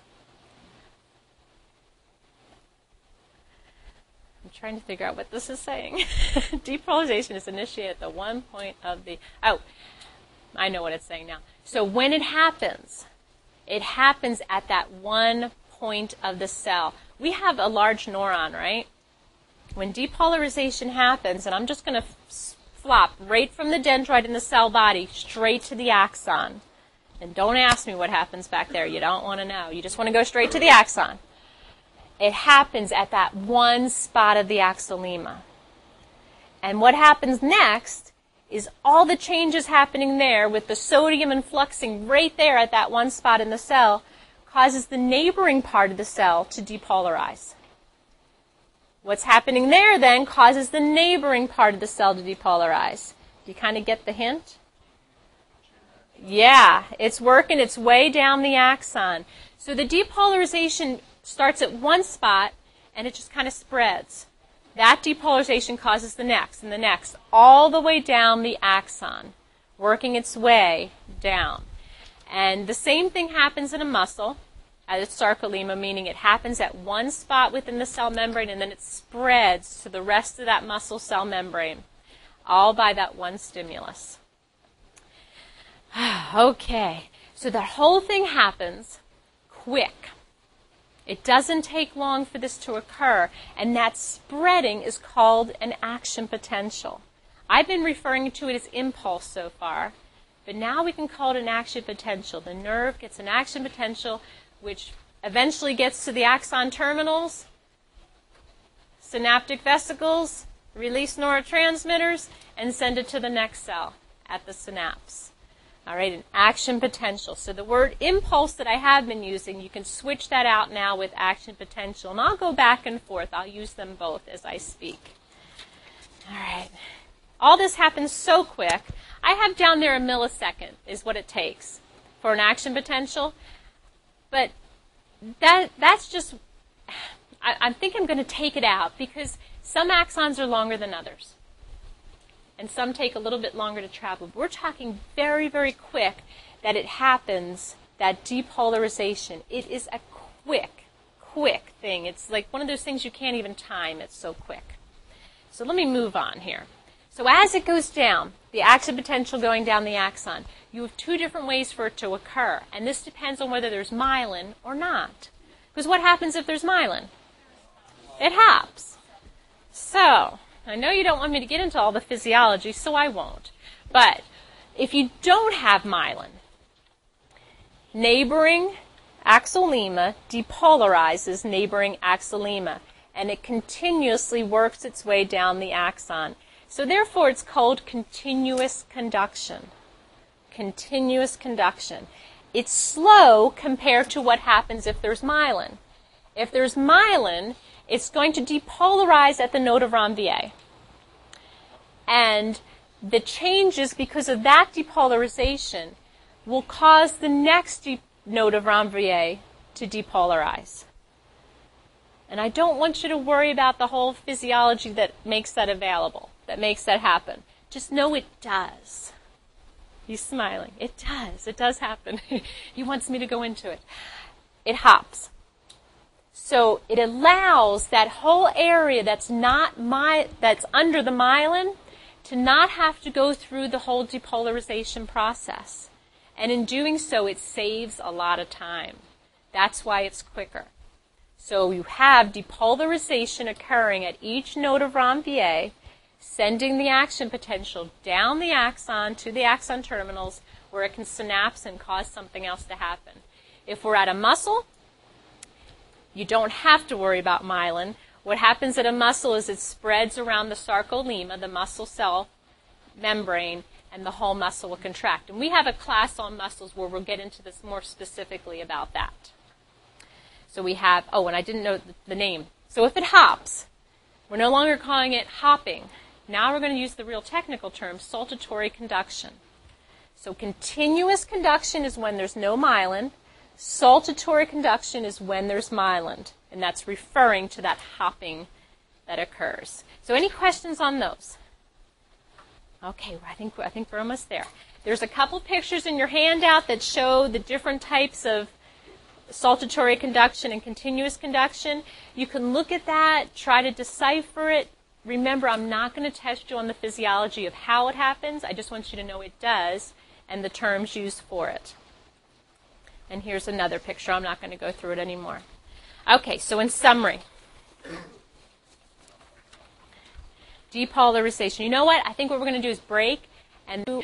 I'm trying to figure out what this is saying. Depolarization is initiated at the one point of the... Oh, I know what it's saying now. So when it happens, it happens at that one point of the cell. We have a large neuron, right? When depolarization happens, and I'm just going to flop right from the dendrite in the cell body straight to the axon. And don't ask me what happens back there. You don't want to know. You just want to go straight to the axon. It happens at that one spot of the axolemma. And what happens next is all the changes happening there with the sodium influxing right there at that one spot in the cell causes the neighboring part of the cell to depolarize. What's happening there then causes the neighboring part of the cell to depolarize. Do you kind of get the hint? Yeah, it's working its way down the axon. So the depolarization starts at one spot, and it just kind of spreads. That depolarization causes the next and the next, all the way down the axon, working its way down. And the same thing happens in a muscle at its sarcolemma, meaning it happens at one spot within the cell membrane and then it spreads to the rest of that muscle cell membrane, all by that one stimulus. Okay, so the whole thing happens quick. It doesn't take long for this to occur, and that spreading is called an action potential. I've been referring to it as impulse so far, but now we can call it an action potential. The nerve gets an action potential, which eventually gets to the axon terminals, synaptic vesicles, release neurotransmitters, and send it to the next cell at the synapse. All right, an action potential. So the word impulse that I have been using, you can switch that out now with action potential. And I'll go back and forth. I'll use them both as I speak. All right. All this happens so quick. I have down there a millisecond is what it takes for an action potential. But that that's just, I, I think I'm going to take it out because some axons are longer than others. And some take a little bit longer to travel. But we're talking very, very quick that it happens, that depolarization. It is a quick, quick thing. It's like one of those things you can't even time. It's so quick. So let me move on here. So as it goes down, the action potential going down the axon, you have two different ways for it to occur. And this depends on whether there's myelin or not. Because what happens if there's myelin? It hops. So I know you don't want me to get into all the physiology, so I won't. But if you don't have myelin, neighboring axolemma depolarizes neighboring axolemma, and it continuously works its way down the axon. So therefore, it's called continuous conduction. Continuous conduction. It's slow compared to what happens if there's myelin. If there's myelin, it's going to depolarize at the node of Ranvier. And the changes because of that depolarization will cause the next de- node of Ranvier to depolarize. And I don't want you to worry about the whole physiology that makes that available, that makes that happen. Just know it does. He's smiling. It does. It does happen. He wants me to go into it. It hops. So it allows that whole area that's not my, that's under the myelin to not have to go through the whole depolarization process. And in doing so, it saves a lot of time. That's why it's quicker. So you have depolarization occurring at each node of Ranvier, sending the action potential down the axon to the axon terminals where it can synapse and cause something else to happen. If we're at a muscle, you don't have to worry about myelin. What happens at a muscle is it spreads around the sarcolemma, the muscle cell membrane, and the whole muscle will contract. And we have a class on muscles where we'll get into this more specifically about that. So we have, oh, and I didn't know the, the name. So if it hops, we're no longer calling it hopping. Now we're going to use the real technical term, saltatory conduction. So continuous conduction is when there's no myelin. Saltatory conduction is when there's myelin, and that's referring to that hopping that occurs. So any questions on those? Okay, I think, I think we're almost there. There's a couple pictures in your handout that show the different types of saltatory conduction and continuous conduction. You can look at that, try to decipher it. Remember, I'm not going to test you on the physiology of how it happens. I just want you to know it does and the terms used for it. And here's another picture. I'm not going to go through it anymore. Okay, so in summary, depolarization. You know what? I think what we're going to do is break and do.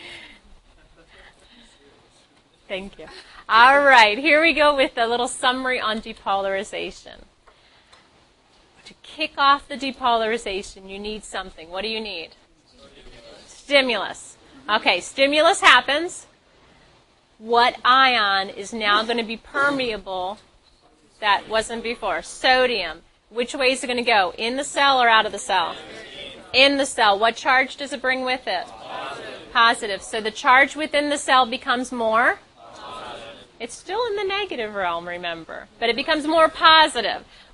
Thank you. All right, here we go with a little summary on depolarization. To kick off the depolarization, you need something. What do you need? Stimulus. Okay, stimulus happens. What ion is now going to be permeable that wasn't before? Sodium. Which way is it going to go? In the cell or out of the cell? In the cell. What charge does it bring with it? Positive. Positive. So the charge within the cell becomes more? Positive. It's still in the negative realm, remember. But it becomes more positive.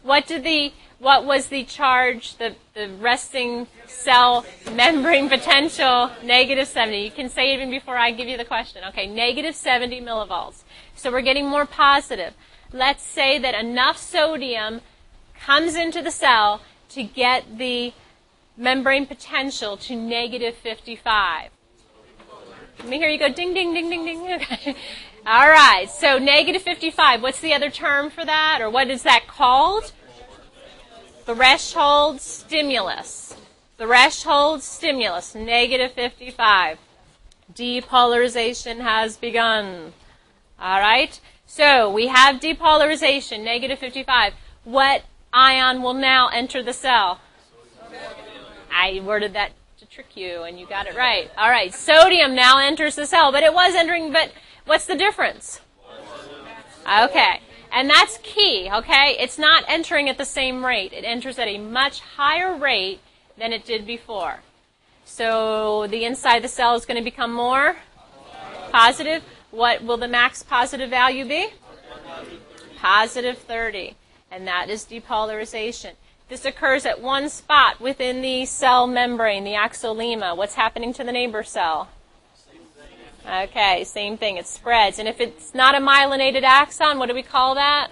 what did the what was the charge, the, the resting cell membrane potential? Negative seventy. You can say it even before I give you the question. Okay, negative seventy millivolts. So we're getting more positive. Let's say that enough sodium comes into the cell to get the membrane potential to negative fifty-five. Let me hear you go ding, ding, ding, ding, ding. Okay. All right, so negative fifty-five. What's the other term for that, or what is that called? Threshold stimulus. Threshold stimulus, negative fifty-five. Depolarization has begun. All right, so we have depolarization, negative fifty-five. What ion will now enter the cell? I worded that to trick you, and you got it right. All right, sodium now enters the cell, but it was entering, but what's the difference? Okay, and that's key, okay? It's not entering at the same rate. It enters at a much higher rate than it did before. So the inside of the cell is going to become more positive. What will the max positive value be? Positive thirty, and that is depolarization. This occurs at one spot within the cell membrane, the axolemma. What's happening to the neighbor cell? Okay, same thing. It spreads. And if it's not a myelinated axon, what do we call that?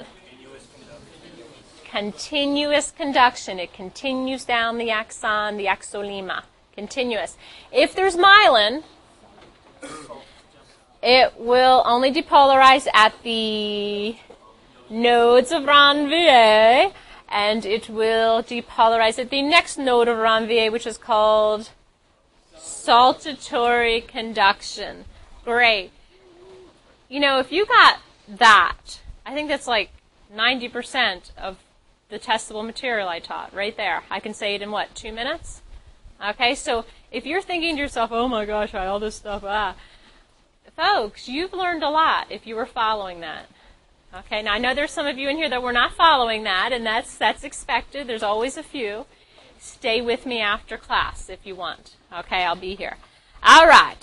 Continuous conduction. It continues down the axon, the axolemma. Continuous. If there's myelin, it will only depolarize at the nodes of Ranvier, and it will depolarize at the next node of Ranvier, which is called saltatory conduction. Great. You know, if you got that, I think that's like ninety percent of the testable material I taught right there. I can say it in what, two minutes? Okay, so if you're thinking to yourself, oh my gosh, I all this stuff, ah. Folks, you've learned a lot if you were following that. Okay, now I know there's some of you in here that were not following that, and that's that's expected. There's always a few. Stay with me after class if you want. Okay, I'll be here. All right.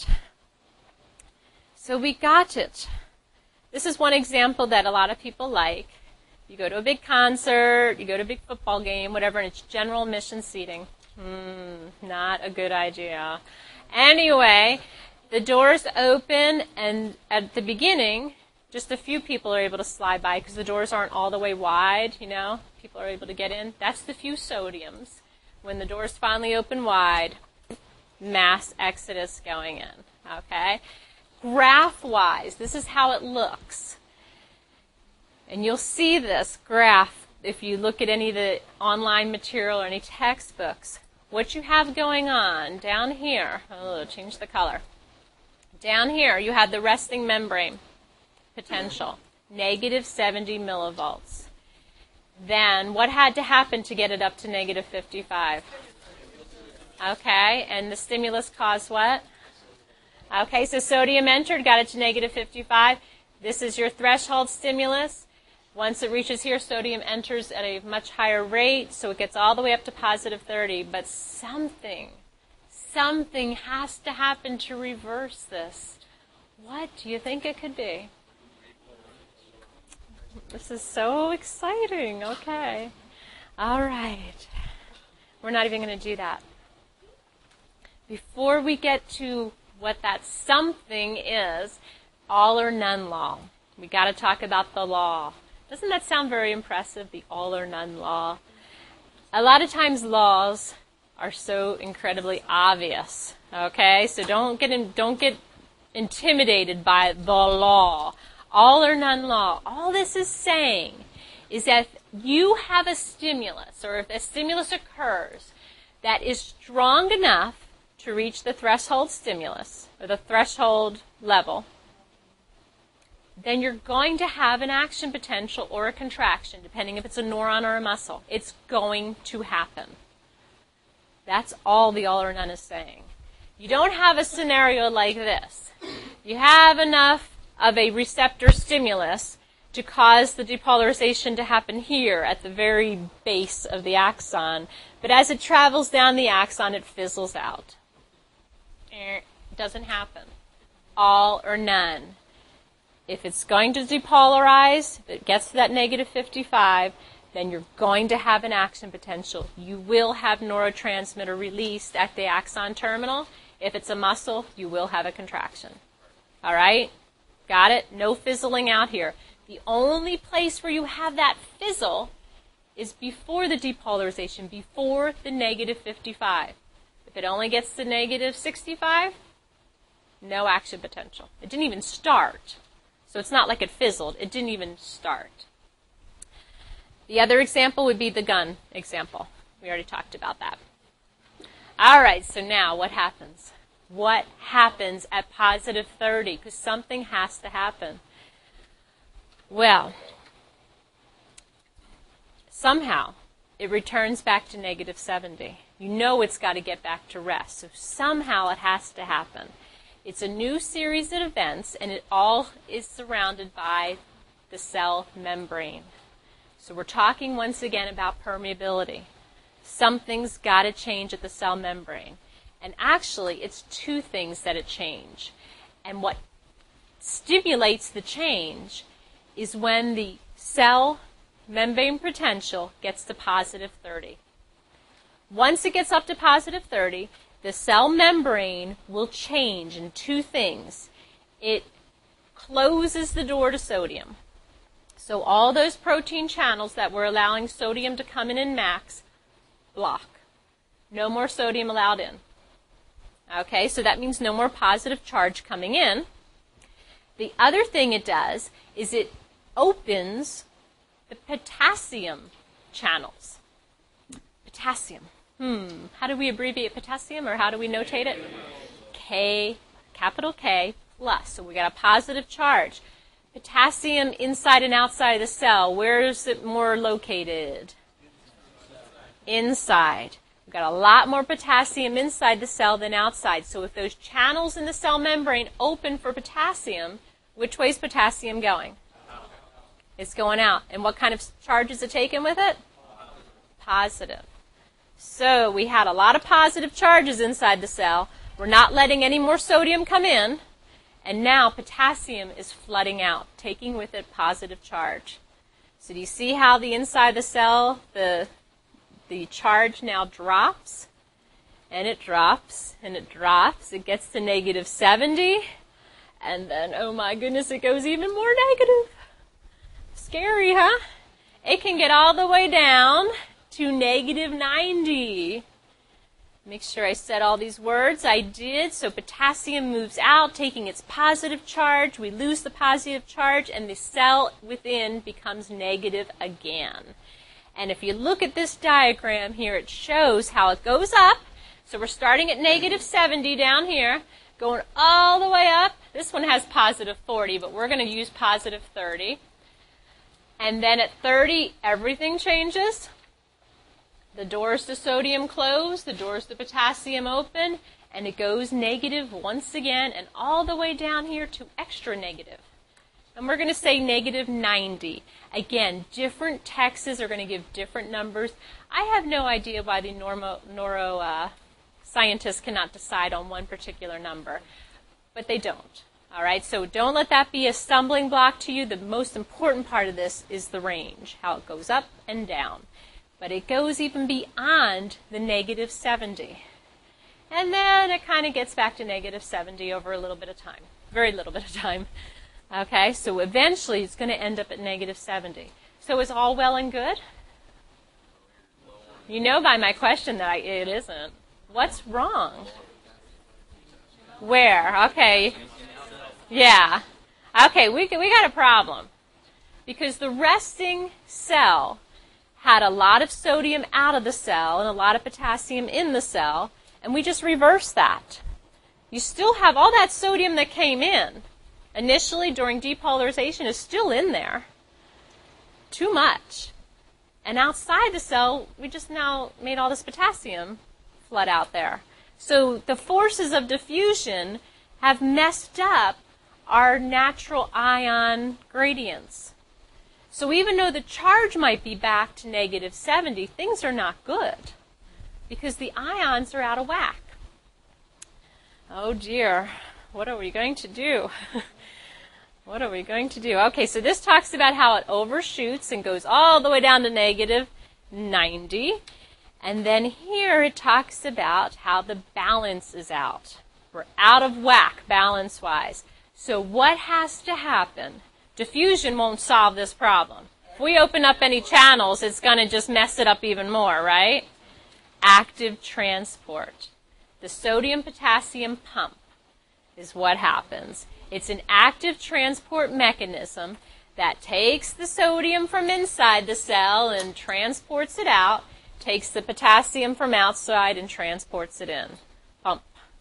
So we got it. This is one example that a lot of people like. You go to a big concert, you go to a big football game, whatever, and it's general admission seating. Hmm, not a good idea. Anyway, the doors open, and at the beginning, just a few people are able to slide by because the doors aren't all the way wide, you know. People are able to get in. That's the few sodiums. When the doors finally open wide, mass exodus going in, okay? Graph-wise, this is how it looks. And you'll see this graph if you look at any of the online material or any textbooks. What you have going on down here, oh, change the color. Down here, you have the resting membrane potential, negative seventy millivolts. Then, what had to happen to get it up to negative fifty-five? Okay, and the stimulus caused what? Okay, so sodium entered, got it to negative fifty-five. This is your threshold stimulus. Once it reaches here, sodium enters at a much higher rate, so it gets all the way up to positive thirty. But something, something has to happen to reverse this. What do you think it could be? This is so exciting. Okay. All right. We're not even going to do that. Before we get to what that something is, all or none law. We got to talk about the law. Doesn't that sound very impressive, the all or none law? A lot of times laws are so incredibly obvious. Okay? So don't get in, don't get intimidated by the law. All or none law. All this is saying is that if you have a stimulus, or if a stimulus occurs that is strong enough to reach the threshold stimulus, or the threshold level, then you're going to have an action potential or a contraction, depending if it's a neuron or a muscle. It's going to happen. That's all the all or none is saying. You don't have a scenario like this. You have enough of a receptor stimulus to cause the depolarization to happen here at the very base of the axon. But as it travels down the axon, it fizzles out. It doesn't happen. All or none. If it's going to depolarize, if it gets to that negative fifty-five, then you're going to have an action potential. You will have neurotransmitter released at the axon terminal. If it's a muscle, you will have a contraction. All right? Got it? No fizzling out here. The only place where you have that fizzle is before the depolarization, before the negative fifty-five. If it only gets to negative sixty-five, no action potential. It didn't even start. So it's not like it fizzled. It didn't even start. The other example would be the gun example. We already talked about that. All right, so now what happens? What happens at positive thirty? Because something has to happen. Well, somehow it returns back to negative seventy. You know it's got to get back to rest. So somehow it has to happen. It's a new series of events, and it all is surrounded by the cell membrane. So we're talking once again about permeability. Something's got to change at the cell membrane. And actually, it's two things that it change. And what stimulates the change is when the cell membrane potential gets to positive thirty. Once it gets up to positive thirty, the cell membrane will change in two things. It closes the door to sodium. So all those protein channels that were allowing sodium to come in in max, block. No more sodium allowed in. Okay, so that means no more positive charge coming in. The other thing it does is it opens the potassium channels. Potassium. Hmm, how do we abbreviate potassium, or how do we notate it? K, capital K, plus. So we got a positive charge. Potassium inside and outside of the cell, where is it more located? Inside. We've got a lot more potassium inside the cell than outside. So if those channels in the cell membrane open for potassium, which way is potassium going? It's going out. And what kind of charge is it taking with it? Positive. So we had a lot of positive charges inside the cell. We're not letting any more sodium come in. And now potassium is flooding out, taking with it positive charge. So do you see how the inside of the cell, the, the charge now drops? And it drops, and it drops. It gets to negative seventy. And then, oh my goodness, it goes even more negative. Scary, huh? It can get all the way down to negative ninety. Make sure I said all these words. I did. So potassium moves out, taking its positive charge. We lose the positive charge, and the cell within becomes negative again. And if you look at this diagram here, it shows how it goes up. So we're starting at negative seventy down here, going all the way up. This one has positive forty, but we're going to use positive thirty. And then at thirty, everything changes. The doors to sodium close, the doors to potassium open, and it goes negative once again, and all the way down here to extra negative. And we're going to say negative ninety. Again, different texts are going to give different numbers. I have no idea why the neuro, neuro uh, scientists cannot decide on one particular number, but they don't. All right, so don't let that be a stumbling block to you. The most important part of this is the range, how it goes up and down. But it goes even beyond the negative seventy. And then it kind of gets back to negative seventy over a little bit of time. Very little bit of time. Okay, so eventually it's going to end up at negative seventy. So is all well and good? You know by my question that I, it isn't. What's wrong? Where? Okay. Yeah. Okay, we, we got a problem. Because the resting cell had a lot of sodium out of the cell and a lot of potassium in the cell, and we just reversed that. You still have all that sodium that came in initially during depolarization is still in there. Too much. And outside the cell, we just now made all this potassium flood out there. So the forces of diffusion have messed up our natural ion gradients. So even though the charge might be back to negative seventy, things are not good because the ions are out of whack. Oh dear, what are we going to do? What are we going to do? Okay, so this talks about how it overshoots and goes all the way down to negative ninety. And then here it talks about how the balance is out. We're out of whack balance-wise. So what has to happen? Diffusion won't solve this problem. If we open up any channels, it's going to just mess it up even more, right? Active transport. The sodium-potassium pump is what happens. It's an active transport mechanism that takes the sodium from inside the cell and transports it out, takes the potassium from outside and transports it in. Pump.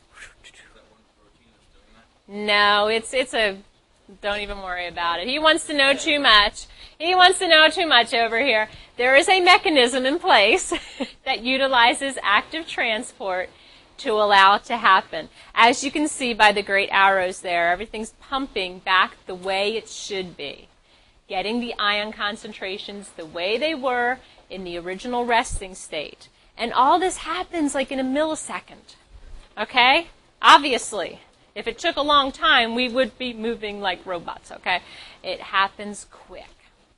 No, it's it's a, don't even worry about it. He wants to know too much. He wants to know too much over here. There is a mechanism in place that utilizes active transport to allow it to happen. As you can see by the great arrows there, everything's pumping back the way it should be, getting the ion concentrations the way they were in the original resting state. And all this happens like in a millisecond. Okay? Obviously. If it took a long time, we would be moving like robots, okay? It happens quick.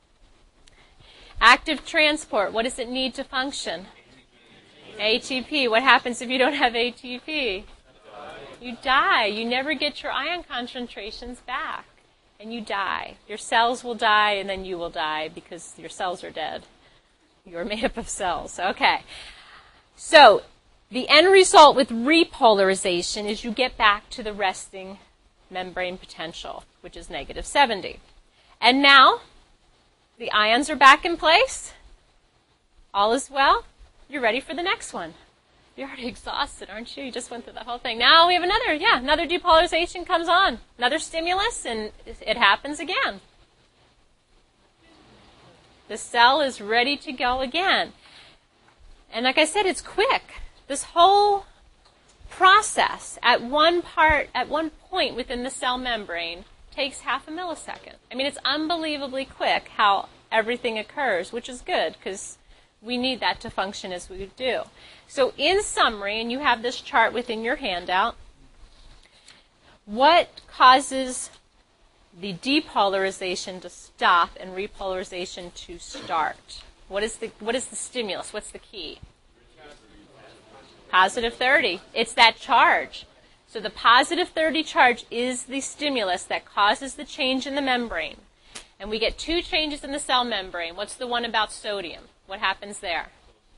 Active transport, what does it need to function? A T P. What happens if you don't have A T P? You die. You never get your ion concentrations back. And you die. Your cells will die, and then you will die because your cells are dead. You're made up of cells. Okay. So, the end result with repolarization is you get back to the resting membrane potential, which is negative seventy. And now, the ions are back in place. All is well. You're ready for the next one. You're already exhausted, aren't you? You just went through the whole thing. Now we have another, yeah, another depolarization comes on. Another stimulus, and it happens again. The cell is ready to go again. And like I said, it's quick. This whole process at one part, at one point within the cell membrane takes half a millisecond. I mean, it's unbelievably quick how everything occurs, which is good because we need that to function as we do. So in summary, and you have this chart within your handout, what causes the depolarization to stop and repolarization to start? What is the, what is the stimulus? What's the key? Positive thirty. It's that charge. So the positive thirty charge is the stimulus that causes the change in the membrane. And we get two changes in the cell membrane. What's the one about sodium? What happens there?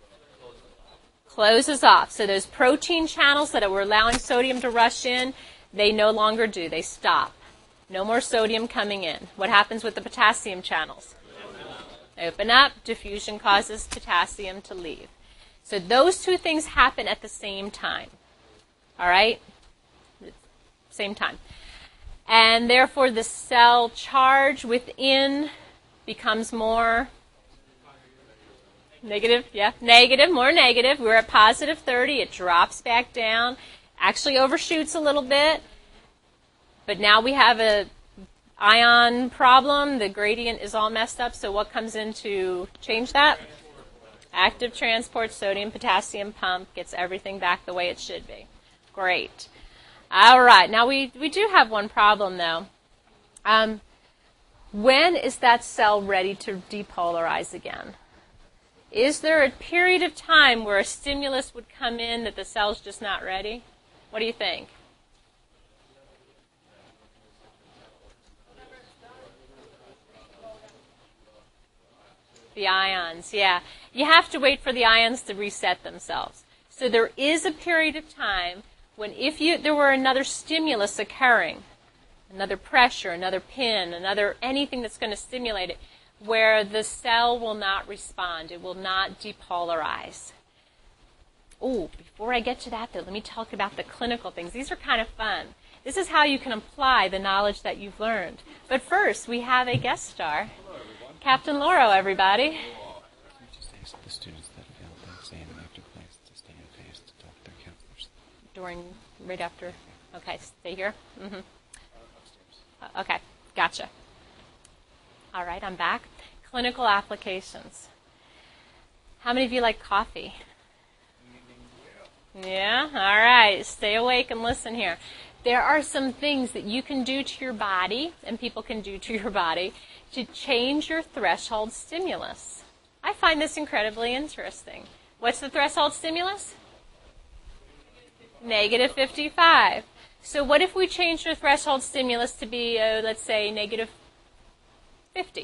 Closes off. So those protein channels that were allowing sodium to rush in, they no longer do. They stop. No more sodium coming in. What happens with the potassium channels? Open up. Diffusion causes potassium to leave. So those two things happen at the same time. All right? Same time. And therefore the cell charge within becomes more negative. Yeah, negative, more negative. We're at positive thirty. It drops back down. Actually overshoots a little bit. But now we have a ion problem. The gradient is all messed up. So what comes in to change that? Active transport, sodium, potassium pump gets everything back the way it should be. Great. All right. Now, we, we do have one problem, though. Um, when is that cell ready to depolarize again? Is there a period of time where a stimulus would come in that the cell's just not ready? What do you think? The ions, yeah. You have to wait for the ions to reset themselves. So there is a period of time when if you there were another stimulus occurring, another pressure, another pin, another anything that's going to stimulate it, where the cell will not respond. It will not depolarize. Oh, before I get to that, though, let me talk about the clinical things. These are kind of fun. This is how you can apply the knowledge that you've learned. But first, we have a guest star. Captain Lauro, everybody. Can you just ask the students that failed the exam after class to stay in phase to talk to their counselors? During, right after, okay, stay here. Mm-hmm. Uh, okay, gotcha. All right, I'm back. Clinical applications. How many of you like coffee? Yeah, all right. Stay awake and listen here. there are some things that you can do to your body, and people can do to your body, to change your threshold stimulus. I find this incredibly interesting. What's the threshold stimulus? Negative fifty-five. So what if we change your threshold stimulus to be, uh, let's say, negative fifty?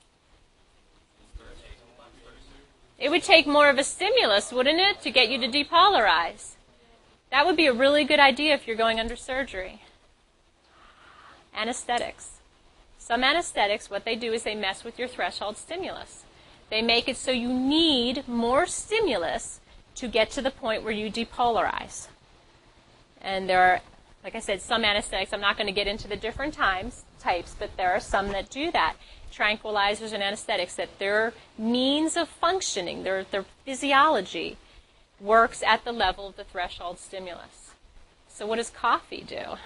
It would take more of a stimulus, wouldn't it, to get you to depolarize? That would be a really good idea if you're going under surgery. Anesthetics. Some anesthetics, what they do is they mess with your threshold stimulus. They make it so you need more stimulus to get to the point where you depolarize. And there are, like I said, some anesthetics, I'm not going to get into the different times, types, but there are some that do that. Tranquilizers and anesthetics, that their means of functioning, their, their physiology, works at the level of the threshold stimulus. So what does coffee do?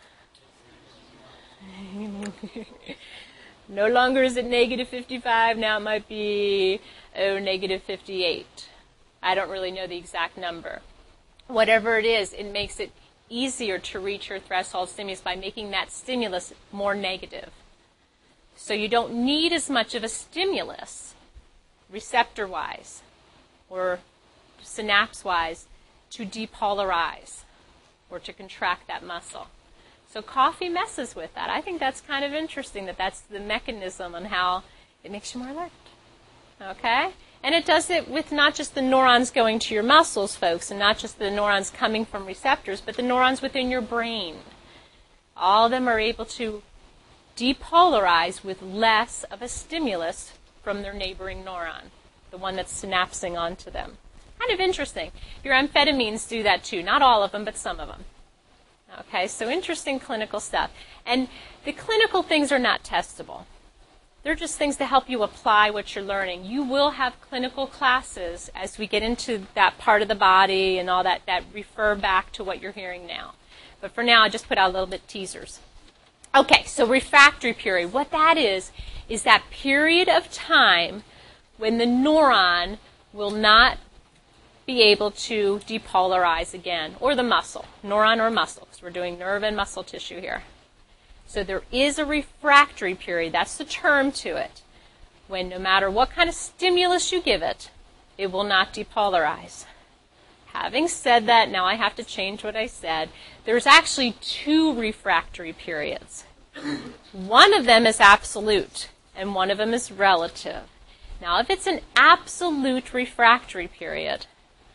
No longer is it negative fifty-five, now it might be, oh, negative fifty-eight. I don't really know the exact number. Whatever it is, it makes it easier to reach your threshold stimulus by making that stimulus more negative. So you don't need as much of a stimulus, receptor-wise or synapse-wise, to depolarize or to contract that muscle. So coffee messes with that. I think that's kind of interesting that that's the mechanism on how it makes you more alert. Okay? And it does it with not just the neurons going to your muscles, folks, and not just the neurons coming from receptors, but the neurons within your brain. All of them are able to depolarize with less of a stimulus from their neighboring neuron, the one that's synapsing onto them. Kind of interesting. Your amphetamines do that too. Not all of them, but some of them. Okay, so interesting clinical stuff. And the clinical things are not testable. They're just things to help you apply what you're learning. You will have clinical classes as we get into that part of the body and all that, that refer back to what you're hearing now. But for now, I just put out a little bit teasers. Okay, so refractory period. What that is, is that period of time when the neuron will not be able to depolarize again, or the muscle, neuron or muscle, because we're doing nerve and muscle tissue here. So there is a refractory period, that's the term to it, when no matter what kind of stimulus you give it, it will not depolarize. Having said that, now I have to change what I said. There's actually two refractory periods. One of them is absolute, and one of them is relative. Now, if it's an absolute refractory period,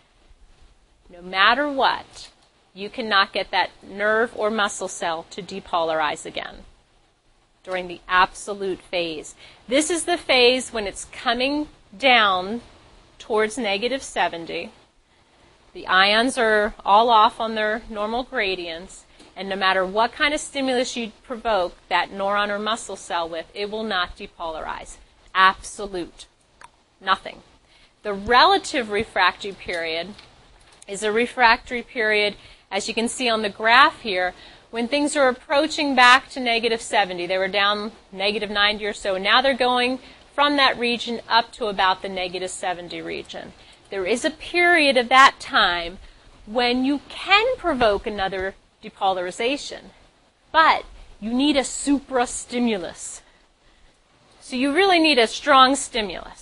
no matter what, you cannot get that nerve or muscle cell to depolarize again during the absolute phase. This is the phase when it's coming down towards negative seventy. The ions are all off on their normal gradients, and no matter what kind of stimulus you provoke that neuron or muscle cell with, it will not depolarize. Absolute. Nothing. The relative refractory period is a refractory period, as you can see on the graph here, when things are approaching back to negative seventy. They were down negative ninety or so. Now they're going from that region up to about the negative seventy region. There is a period of that time when you can provoke another depolarization, but you need a suprastimulus. So you really need a strong stimulus.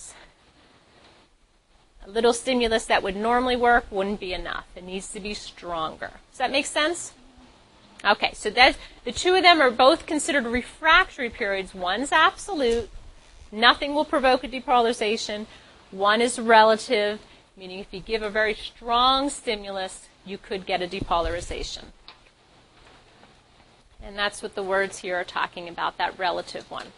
A little stimulus that would normally work wouldn't be enough. It needs to be stronger. Does that make sense? Okay, so that, the two of them are both considered refractory periods. One's absolute. Nothing will provoke a depolarization. One is relative, meaning if you give a very strong stimulus, you could get a depolarization. And that's what the words here are talking about, that relative one.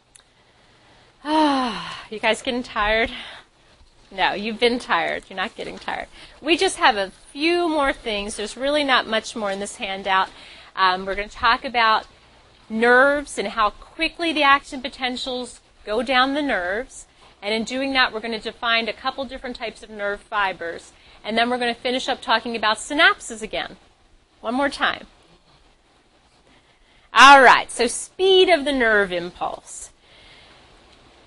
Ah, you guys getting tired? No, you've been tired. You're not getting tired. We just have a few more things. There's really not much more in this handout. Um, we're going to talk about nerves and how quickly the action potentials go down the nerves. And in doing that, we're going to define a couple different types of nerve fibers. And then we're going to finish up talking about synapses again. One more time. All right, so speed of the nerve impulse.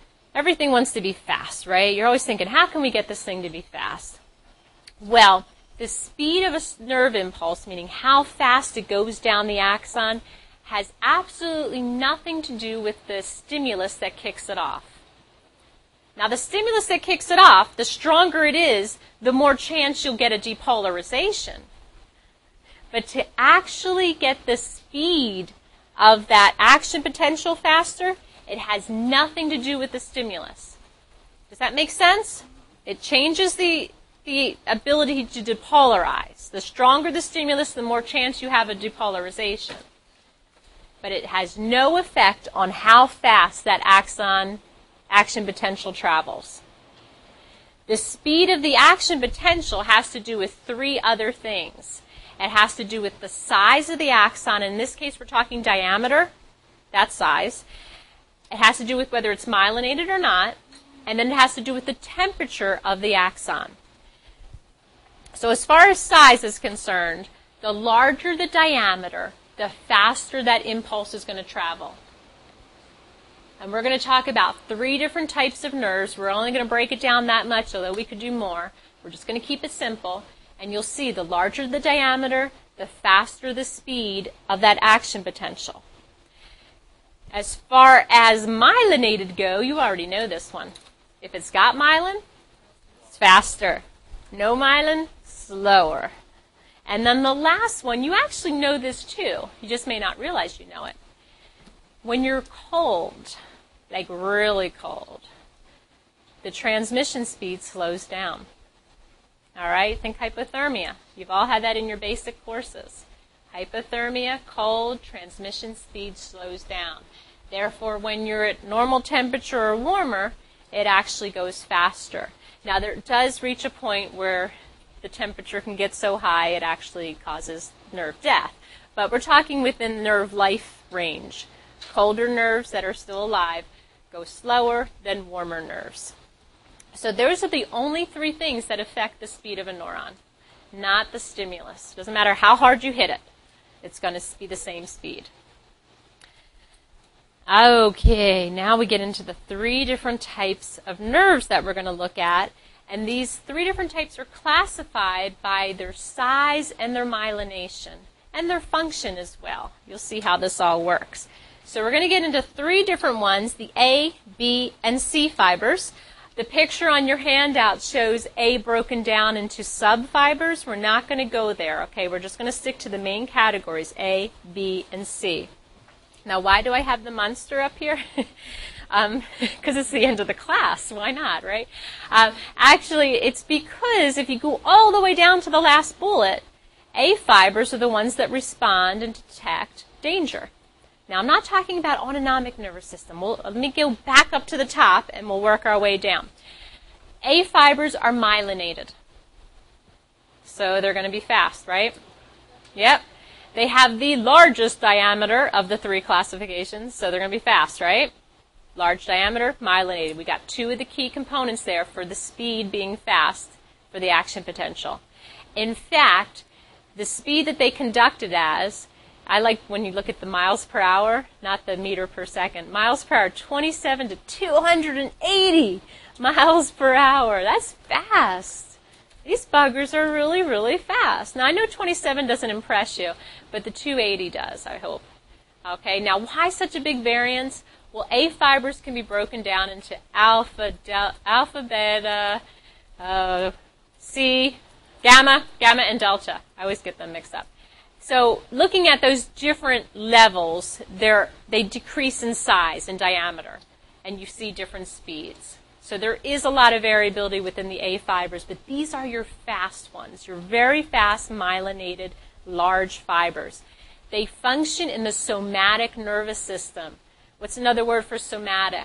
Everything wants to be fast, right? You're always thinking, how can we get this thing to be fast? Well, the speed of a s- nerve impulse, meaning how fast it goes down the axon, has absolutely nothing to do with the stimulus that kicks it off. Now, the stimulus that kicks it off, the stronger it is, the more chance you'll get a depolarization. But to actually get the speed of that action potential faster, it has nothing to do with the stimulus. Does that make sense? It changes the, the ability to depolarize. The stronger the stimulus, the more chance you have a depolarization. But it has no effect on how fast that axon action potential travels. The speed of the action potential has to do with three other things. It has to do with the size of the axon. In this case, we're talking diameter, that size. It has to do with whether it's myelinated or not. And then it has to do with the temperature of the axon. So as far as size is concerned, the larger the diameter, the faster that impulse is going to travel. And we're going to talk about three different types of nerves. We're only going to break it down that much, although we could do more. We're just going to keep it simple. And you'll see the larger the diameter, the faster the speed of that action potential. As far as myelinated go, you already know this one. If it's got myelin, it's faster. No myelin, slower. And then the last one, you actually know this too. You just may not realize you know it. When you're cold, like really cold, the transmission speed slows down. All right, think hypothermia. You've all had that in your basic courses. Hypothermia, cold, transmission speed slows down. Therefore, when you're at normal temperature or warmer, it actually goes faster. Now, there does reach a point where the temperature can get so high it actually causes nerve death. But we're talking within nerve life range. Colder nerves that are still alive go slower than warmer nerves. So those are the only three things that affect the speed of a neuron, not the stimulus. Doesn't matter how hard you hit it. It's going to be the same speed. Okay, now we get into the three different types of nerves that we're going to look at. And these three different types are classified by their size and their myelination, and their function as well. You'll see how this all works. So we're going to get into three different ones, the A, B, and C fibers. The picture on your handout shows A broken down into subfibers. We're not going to go there, okay? We're just going to stick to the main categories, A, B, and C. Now, why do I have the monster up here? um, because it's the end of the class. Why not, right? Um, actually, it's because if you go all the way down to the last bullet, A fibers are the ones that respond and detect danger. Now, I'm not talking about autonomic nervous system. We'll, let me go back up to the top, and we'll work our way down. A fibers are myelinated. So they're going to be fast, right? Yep. They have the largest diameter of the three classifications, so they're going to be fast, right? Large diameter, myelinated. We got two of the key components there for the speed being fast for the action potential. In fact, the speed that they conducted as, I like when you look at the miles per hour, not the meter per second. Miles per hour, twenty-seven to two hundred eighty miles per hour. That's fast. These buggers are really, really fast. Now, I know twenty-seven doesn't impress you, but the two hundred eighty does, I hope. Okay, now why such a big variance? Well, A fibers can be broken down into alpha, del- alpha, beta, uh, C, gamma, gamma, and delta. I always get them mixed up. So looking at those different levels, they're, they decrease in size and diameter, and you see different speeds. So there is a lot of variability within the A fibers, but these are your fast ones, your very fast myelinated large fibers. They function in the somatic nervous system. What's another word for somatic?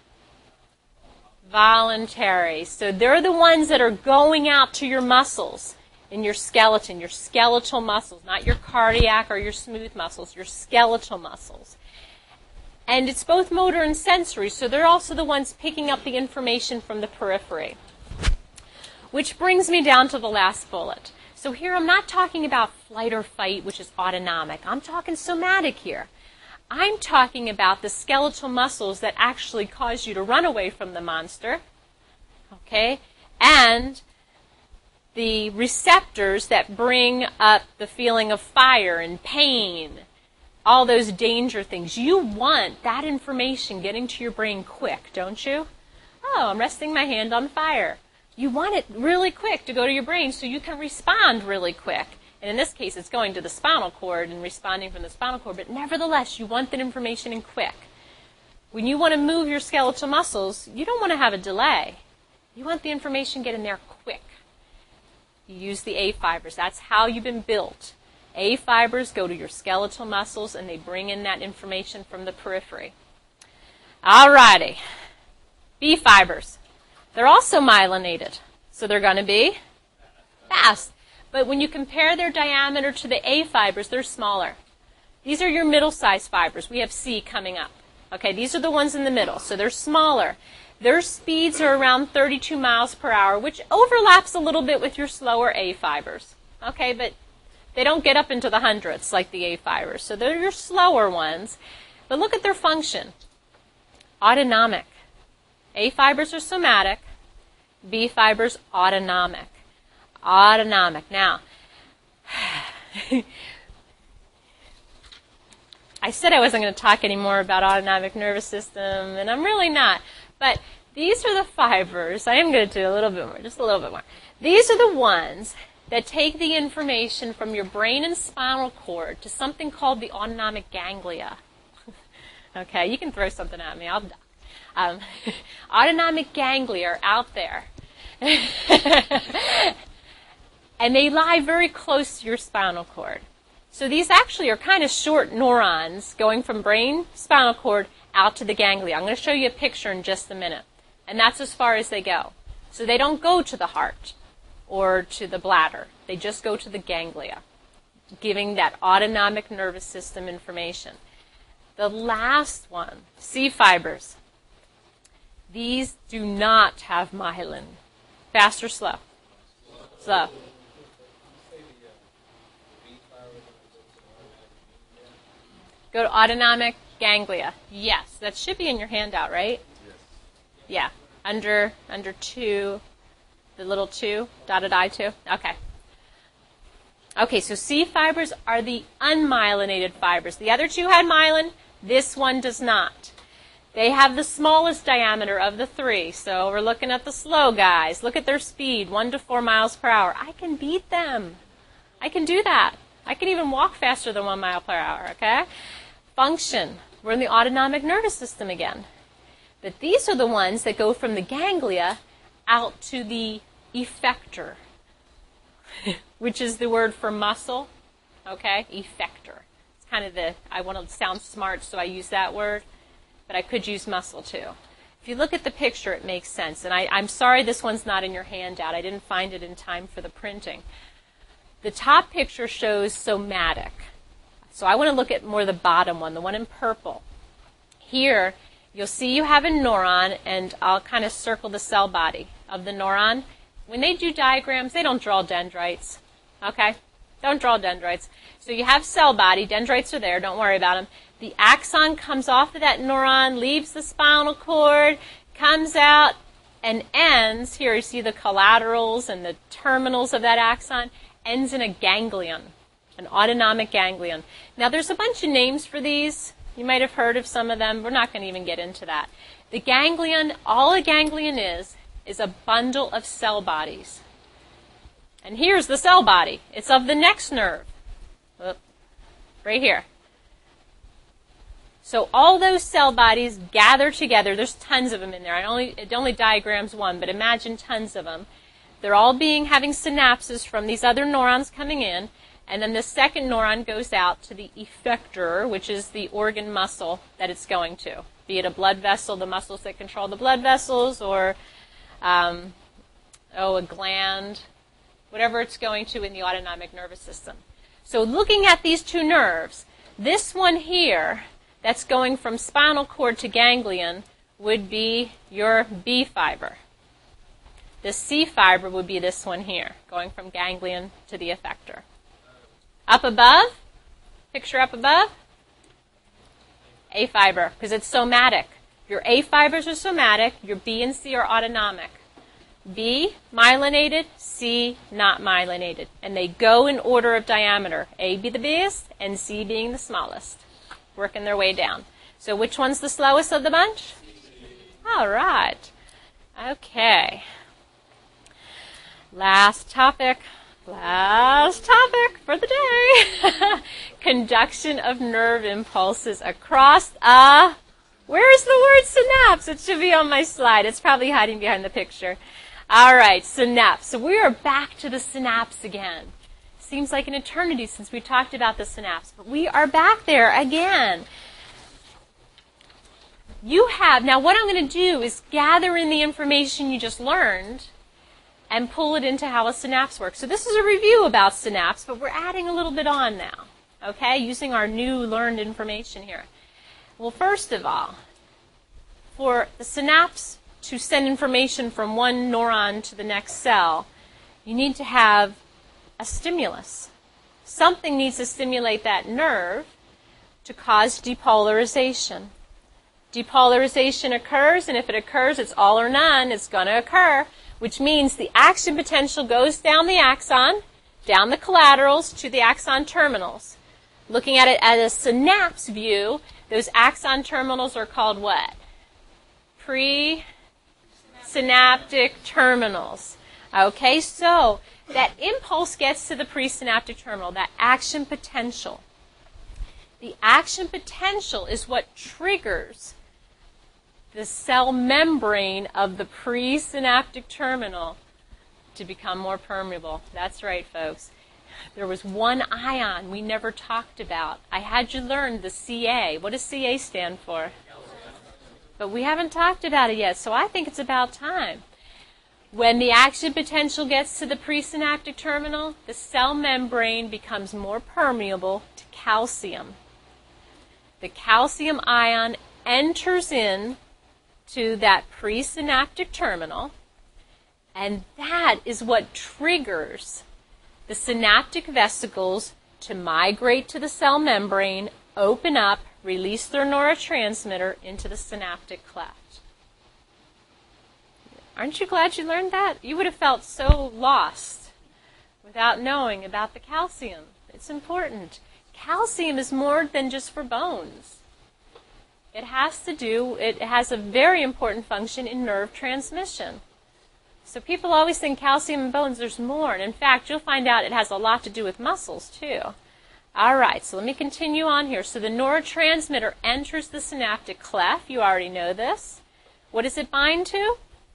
Voluntary. So they're the ones that are going out to your muscles in your skeleton, your skeletal muscles, not your cardiac or your smooth muscles, your skeletal muscles. And it's both motor and sensory, so they're also the ones picking up the information from the periphery. Which brings me down to the last bullet. So here I'm not talking about flight or fight, which is autonomic. I'm talking somatic here. I'm talking about the skeletal muscles that actually cause you to run away from the monster, okay? And the receptors that bring up the feeling of fire and pain, all those danger things. You want that information getting to your brain quick, don't you? Oh, I'm resting my hand on fire. You want it really quick to go to your brain so you can respond really quick. And in this case, it's going to the spinal cord and responding from the spinal cord, but nevertheless, you want that information in quick. When you want to move your skeletal muscles, you don't want to have a delay. You want the information getting there quick. You use the A fibers. That's how you've been built. A fibers go to your skeletal muscles, and they bring in that information from the periphery. All righty. B fibers. They're also myelinated, so they're going to be fast. But when you compare their diameter to the A fibers, they're smaller. These are your middle-sized fibers. We have C coming up. Okay, these are the ones in the middle, so they're smaller. Their speeds are around thirty-two miles per hour, which overlaps a little bit with your slower A fibers. Okay, but they don't get up into the hundreds like the A fibers, so they're your slower ones. But look at their function. Autonomic. A fibers are somatic. B fibers, autonomic. Autonomic. Now, I said I wasn't going to talk anymore about autonomic nervous system, and I'm really not. But these are the fibers. I am going to do a little bit more, just a little bit more. These are the ones that take the information from your brain and spinal cord to something called the autonomic ganglia. Okay, you can throw something at me. I'll um, autonomic ganglia are out there. And they lie very close to your spinal cord. So these actually are kind of short neurons going from brain, spinal cord, out to the ganglia. I'm going to show you a picture in just a minute. And that's as far as they go. So they don't go to the heart or to the bladder. They just go to the ganglia, giving that autonomic nervous system information. The last one, C fibers. These do not have myelin. Fast or slow? Slow. Go to autonomic ganglia. Yes, that should be in your handout, right? Yes. Yeah, under under two, the little two, dotted I two. Okay. Okay, so C fibers are the unmyelinated fibers. The other two had myelin. This one does not. They have the smallest diameter of the three. So we're looking at the slow guys. Look at their speed, one to four miles per hour. I can beat them. I can do that. I can even walk faster than one mile per hour, okay? Function. We're in the autonomic nervous system again. But these are the ones that go from the ganglia out to the effector, which is the word for muscle, okay? Effector. It's kind of the, I want to sound smart, so I use that word, but I could use muscle too. If you look at the picture, it makes sense. And I, I'm sorry this one's not in your handout. I didn't find it in time for the printing. The top picture shows somatic. So I want to look at more the bottom one, the one in purple. Here, you'll see you have a neuron, and I'll kind of circle the cell body of the neuron. When they do diagrams, they don't draw dendrites. Okay? Don't draw dendrites. So you have cell body. Dendrites are there. Don't worry about them. The axon comes off of that neuron, leaves the spinal cord, comes out, and ends. Here you see the collaterals and the terminals of that axon. Ends in a ganglion, an autonomic ganglion. Now, there's a bunch of names for these. You might have heard of some of them. We're not going to even get into that. The ganglion, all a ganglion is, is a bundle of cell bodies. And here's the cell body. It's of the next nerve. Oop, right here. So all those cell bodies gather together. There's tons of them in there. I only, it only diagrams one, but imagine tons of them. They're all being having synapses from these other neurons coming in, and then the second neuron goes out to the effector, which is the organ muscle that it's going to, be it a blood vessel, the muscles that control the blood vessels, or um, oh, a gland, whatever it's going to in the autonomic nervous system. So looking at these two nerves, this one here that's going from spinal cord to ganglion would be your B fiber. The C fiber would be this one here, going from ganglion to the effector. Up above, picture up above, A fiber, because it's somatic. Your A fibers are somatic, your B and C are autonomic. B, myelinated, C, not myelinated. And they go in order of diameter, A be the biggest and C being the smallest, working their way down. So which one's the slowest of the bunch? All right. Okay. Last topic. Last topic for the day. Conduction of nerve impulses across a... Where is the word synapse? It should be on my slide. It's probably hiding behind the picture. All right, synapse. So we are back to the synapse again. Seems like an eternity since we talked about the synapse, but we are back there again. You have, now what I'm going to do is gather in the information you just learned and pull it into how a synapse works. So this is a review about synapse, but we're adding a little bit on now, okay, using our new learned information here. Well, first of all, for the synapse to send information from one neuron to the next cell, you need to have a stimulus. Something needs to stimulate that nerve to cause depolarization. Depolarization occurs, and if it occurs, it's all or none. It's going to occur, which means the action potential goes down the axon, down the collaterals to the axon terminals. Looking at it at a synapse view, those axon terminals are called what? Presynaptic terminals. Okay, so that impulse gets to the presynaptic terminal, that action potential. The action potential is what triggers the cell membrane of the presynaptic terminal to become more permeable. That's right, folks. There was one ion we never talked about. I had you learn the C A. What does C A stand for? But we haven't talked about it yet, so I think it's about time. When the action potential gets to the presynaptic terminal, the cell membrane becomes more permeable to calcium. The calcium ion enters in to that presynaptic terminal, and that is what triggers the synaptic vesicles to migrate to the cell membrane, open up, release their neurotransmitter into the synaptic cleft. Aren't you glad you learned that? You would have felt so lost without knowing about the calcium. It's important. Calcium is more than just for bones. It has to do, it has a very important function in nerve transmission. So people always think calcium in bones, there's more. And in fact, you'll find out it has a lot to do with muscles too. All right, so let me continue on here. So the neurotransmitter enters the synaptic cleft. You already know this. What does it bind to?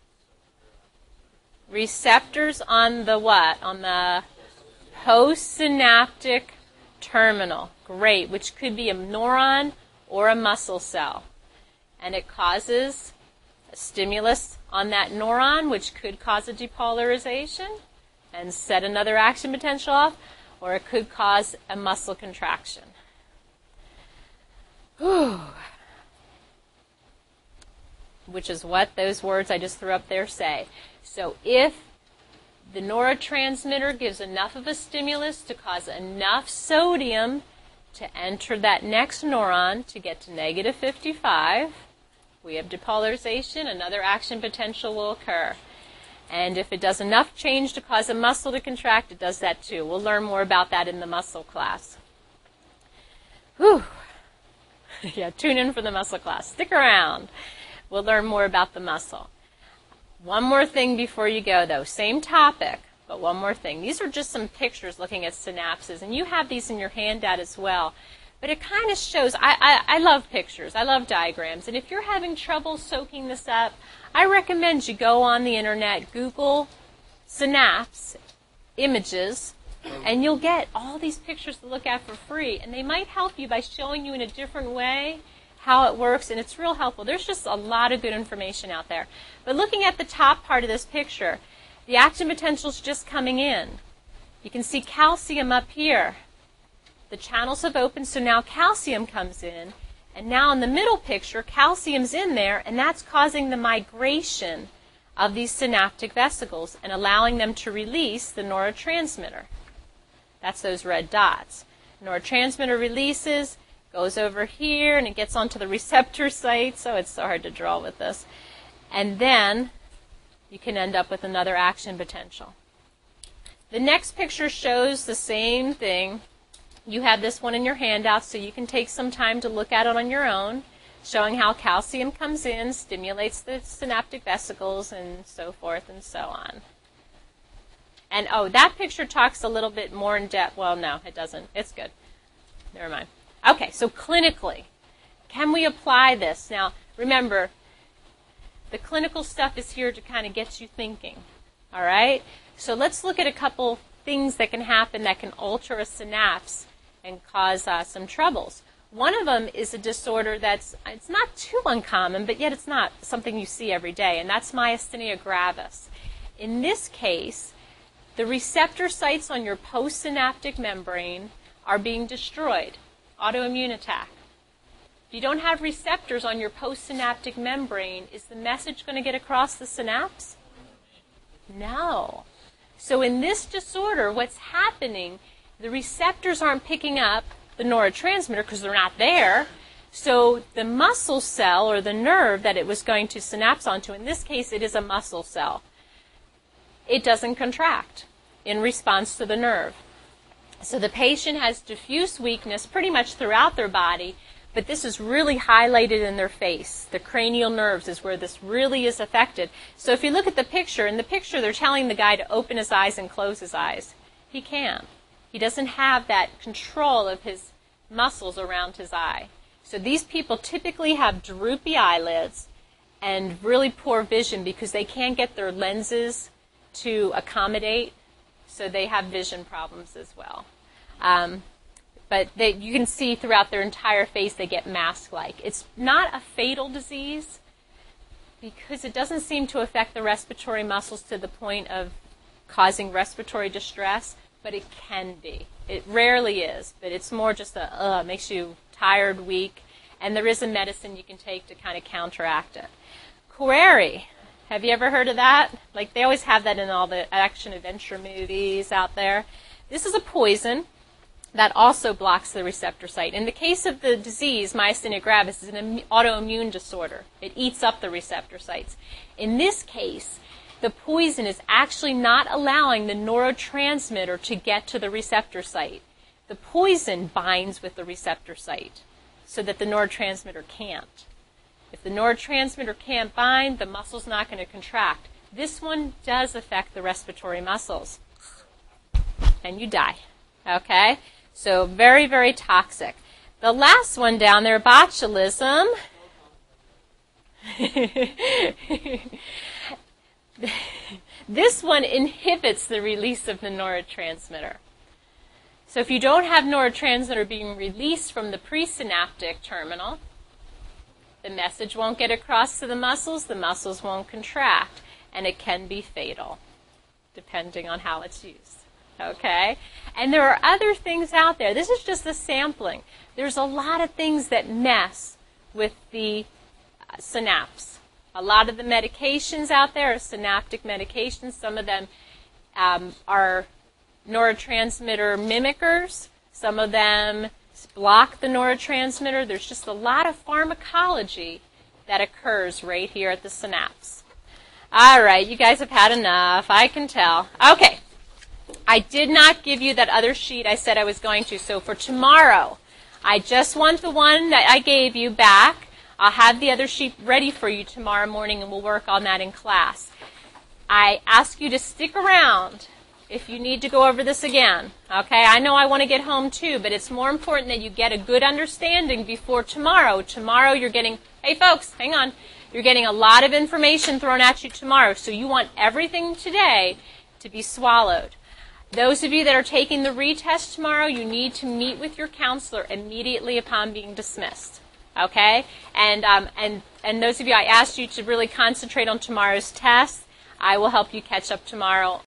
Receptors on the what? On the postsynaptic terminal. Great, which could be a neuron or a muscle cell. And it causes a stimulus on that neuron, which could cause a depolarization and set another action potential off, or it could cause a muscle contraction. Whew. Which is what those words I just threw up there say. So if the neurotransmitter gives enough of a stimulus to cause enough sodium to enter that next neuron to get to negative fifty-five, we have depolarization, another action potential will occur. And if it does enough change to cause a muscle to contract, it does that too. We'll learn more about that in the muscle class. Whew. Yeah, tune in for the muscle class. Stick around. We'll learn more about the muscle. One more thing before you go, though. Same topic, but one more thing. These are just some pictures looking at synapses, and you have these in your handout as well. But it kind of shows, I, I, I love pictures, I love diagrams, and if you're having trouble soaking this up, I recommend you go on the internet, Google synapse images, and you'll get all these pictures to look at for free, and they might help you by showing you in a different way how it works, and it's real helpful. There's just a lot of good information out there. But looking at the top part of this picture, the action potential is just coming in. You can see calcium up here. The channels have opened, so now calcium comes in. And now in the middle picture, calcium's in there, and that's causing the migration of these synaptic vesicles and allowing them to release the neurotransmitter. That's those red dots. Neurotransmitter releases, goes over here, and it gets onto the receptor site. So it's so hard to draw with this. And then you can end up with another action potential. The next picture shows the same thing. You have this one in your handout, so you can take some time to look at it on your own, showing how calcium comes in, stimulates the synaptic vesicles, and so forth and so on. And, oh, that picture talks a little bit more in depth. Well, no, it doesn't. It's good. Never mind. Okay, so clinically, can we apply this? Now, remember, the clinical stuff is here to kind of get you thinking, all right? So let's look at a couple things that can happen that can alter a synapse and cause uh, some troubles. One of them is a disorder that's, it's not too uncommon, but yet it's not something you see every day, and that's myasthenia gravis. In this case, the receptor sites on your postsynaptic membrane are being destroyed. Autoimmune attack. If you don't have receptors on your postsynaptic membrane, is the message going to get across the synapse? No. So in this disorder, what's happening, the receptors aren't picking up the neurotransmitter because they're not there. So the muscle cell or the nerve that it was going to synapse onto, in this case it is a muscle cell, it doesn't contract in response to the nerve. So the patient has diffuse weakness pretty much throughout their body, but this is really highlighted in their face. The cranial nerves is where this really is affected. So if you look at the picture, in the picture they're telling the guy to open his eyes and close his eyes. He can't. He doesn't have that control of his muscles around his eye. So these people typically have droopy eyelids and really poor vision because they can't get their lenses to accommodate, so they have vision problems as well. Um, but they, you can see throughout their entire face they get mask-like. It's not a fatal disease because it doesn't seem to affect the respiratory muscles to the point of causing respiratory distress, but it can be. It rarely is, but it's more just a, uh, makes you tired, weak, and there is a medicine you can take to kind of counteract it. Coari. Have you ever heard of that? Like, they always have that in all the action-adventure movies out there. This is a poison that also blocks the receptor site. In the case of the disease, myasthenia gravis is an autoimmune disorder. It eats up the receptor sites. In this case, the poison is actually not allowing the neurotransmitter to get to the receptor site. The poison binds with the receptor site so that the neurotransmitter can't. If the neurotransmitter can't bind, the muscle's not going to contract. This one does affect the respiratory muscles. And you die. Okay? So very, very toxic. The last one down there, botulism. This one inhibits the release of the neurotransmitter. So if you don't have neurotransmitter being released from the presynaptic terminal, the message won't get across to the muscles, the muscles won't contract, and it can be fatal, depending on how it's used. Okay? And there are other things out there. This is just a sampling. There's a lot of things that mess with the uh, synapse. A lot of the medications out there are synaptic medications. Some of them um, are neurotransmitter mimickers. Some of them block the neurotransmitter. There's just a lot of pharmacology that occurs right here at the synapse. All right, you guys have had enough. I can tell. Okay. I did not give you that other sheet I said I was going to. So for tomorrow, I just want the one that I gave you back. I'll have the other sheet ready for you tomorrow morning, and we'll work on that in class. I ask you to stick around if you need to go over this again. Okay, I know I want to get home too, but it's more important that you get a good understanding before tomorrow. Tomorrow you're getting, hey folks, hang on. You're getting a lot of information thrown at you tomorrow, so you want everything today to be swallowed. Those of you that are taking the retest tomorrow, you need to meet with your counselor immediately upon being dismissed. Okay? And um, and and those of you, I asked you to really concentrate on tomorrow's test. I will help you catch up tomorrow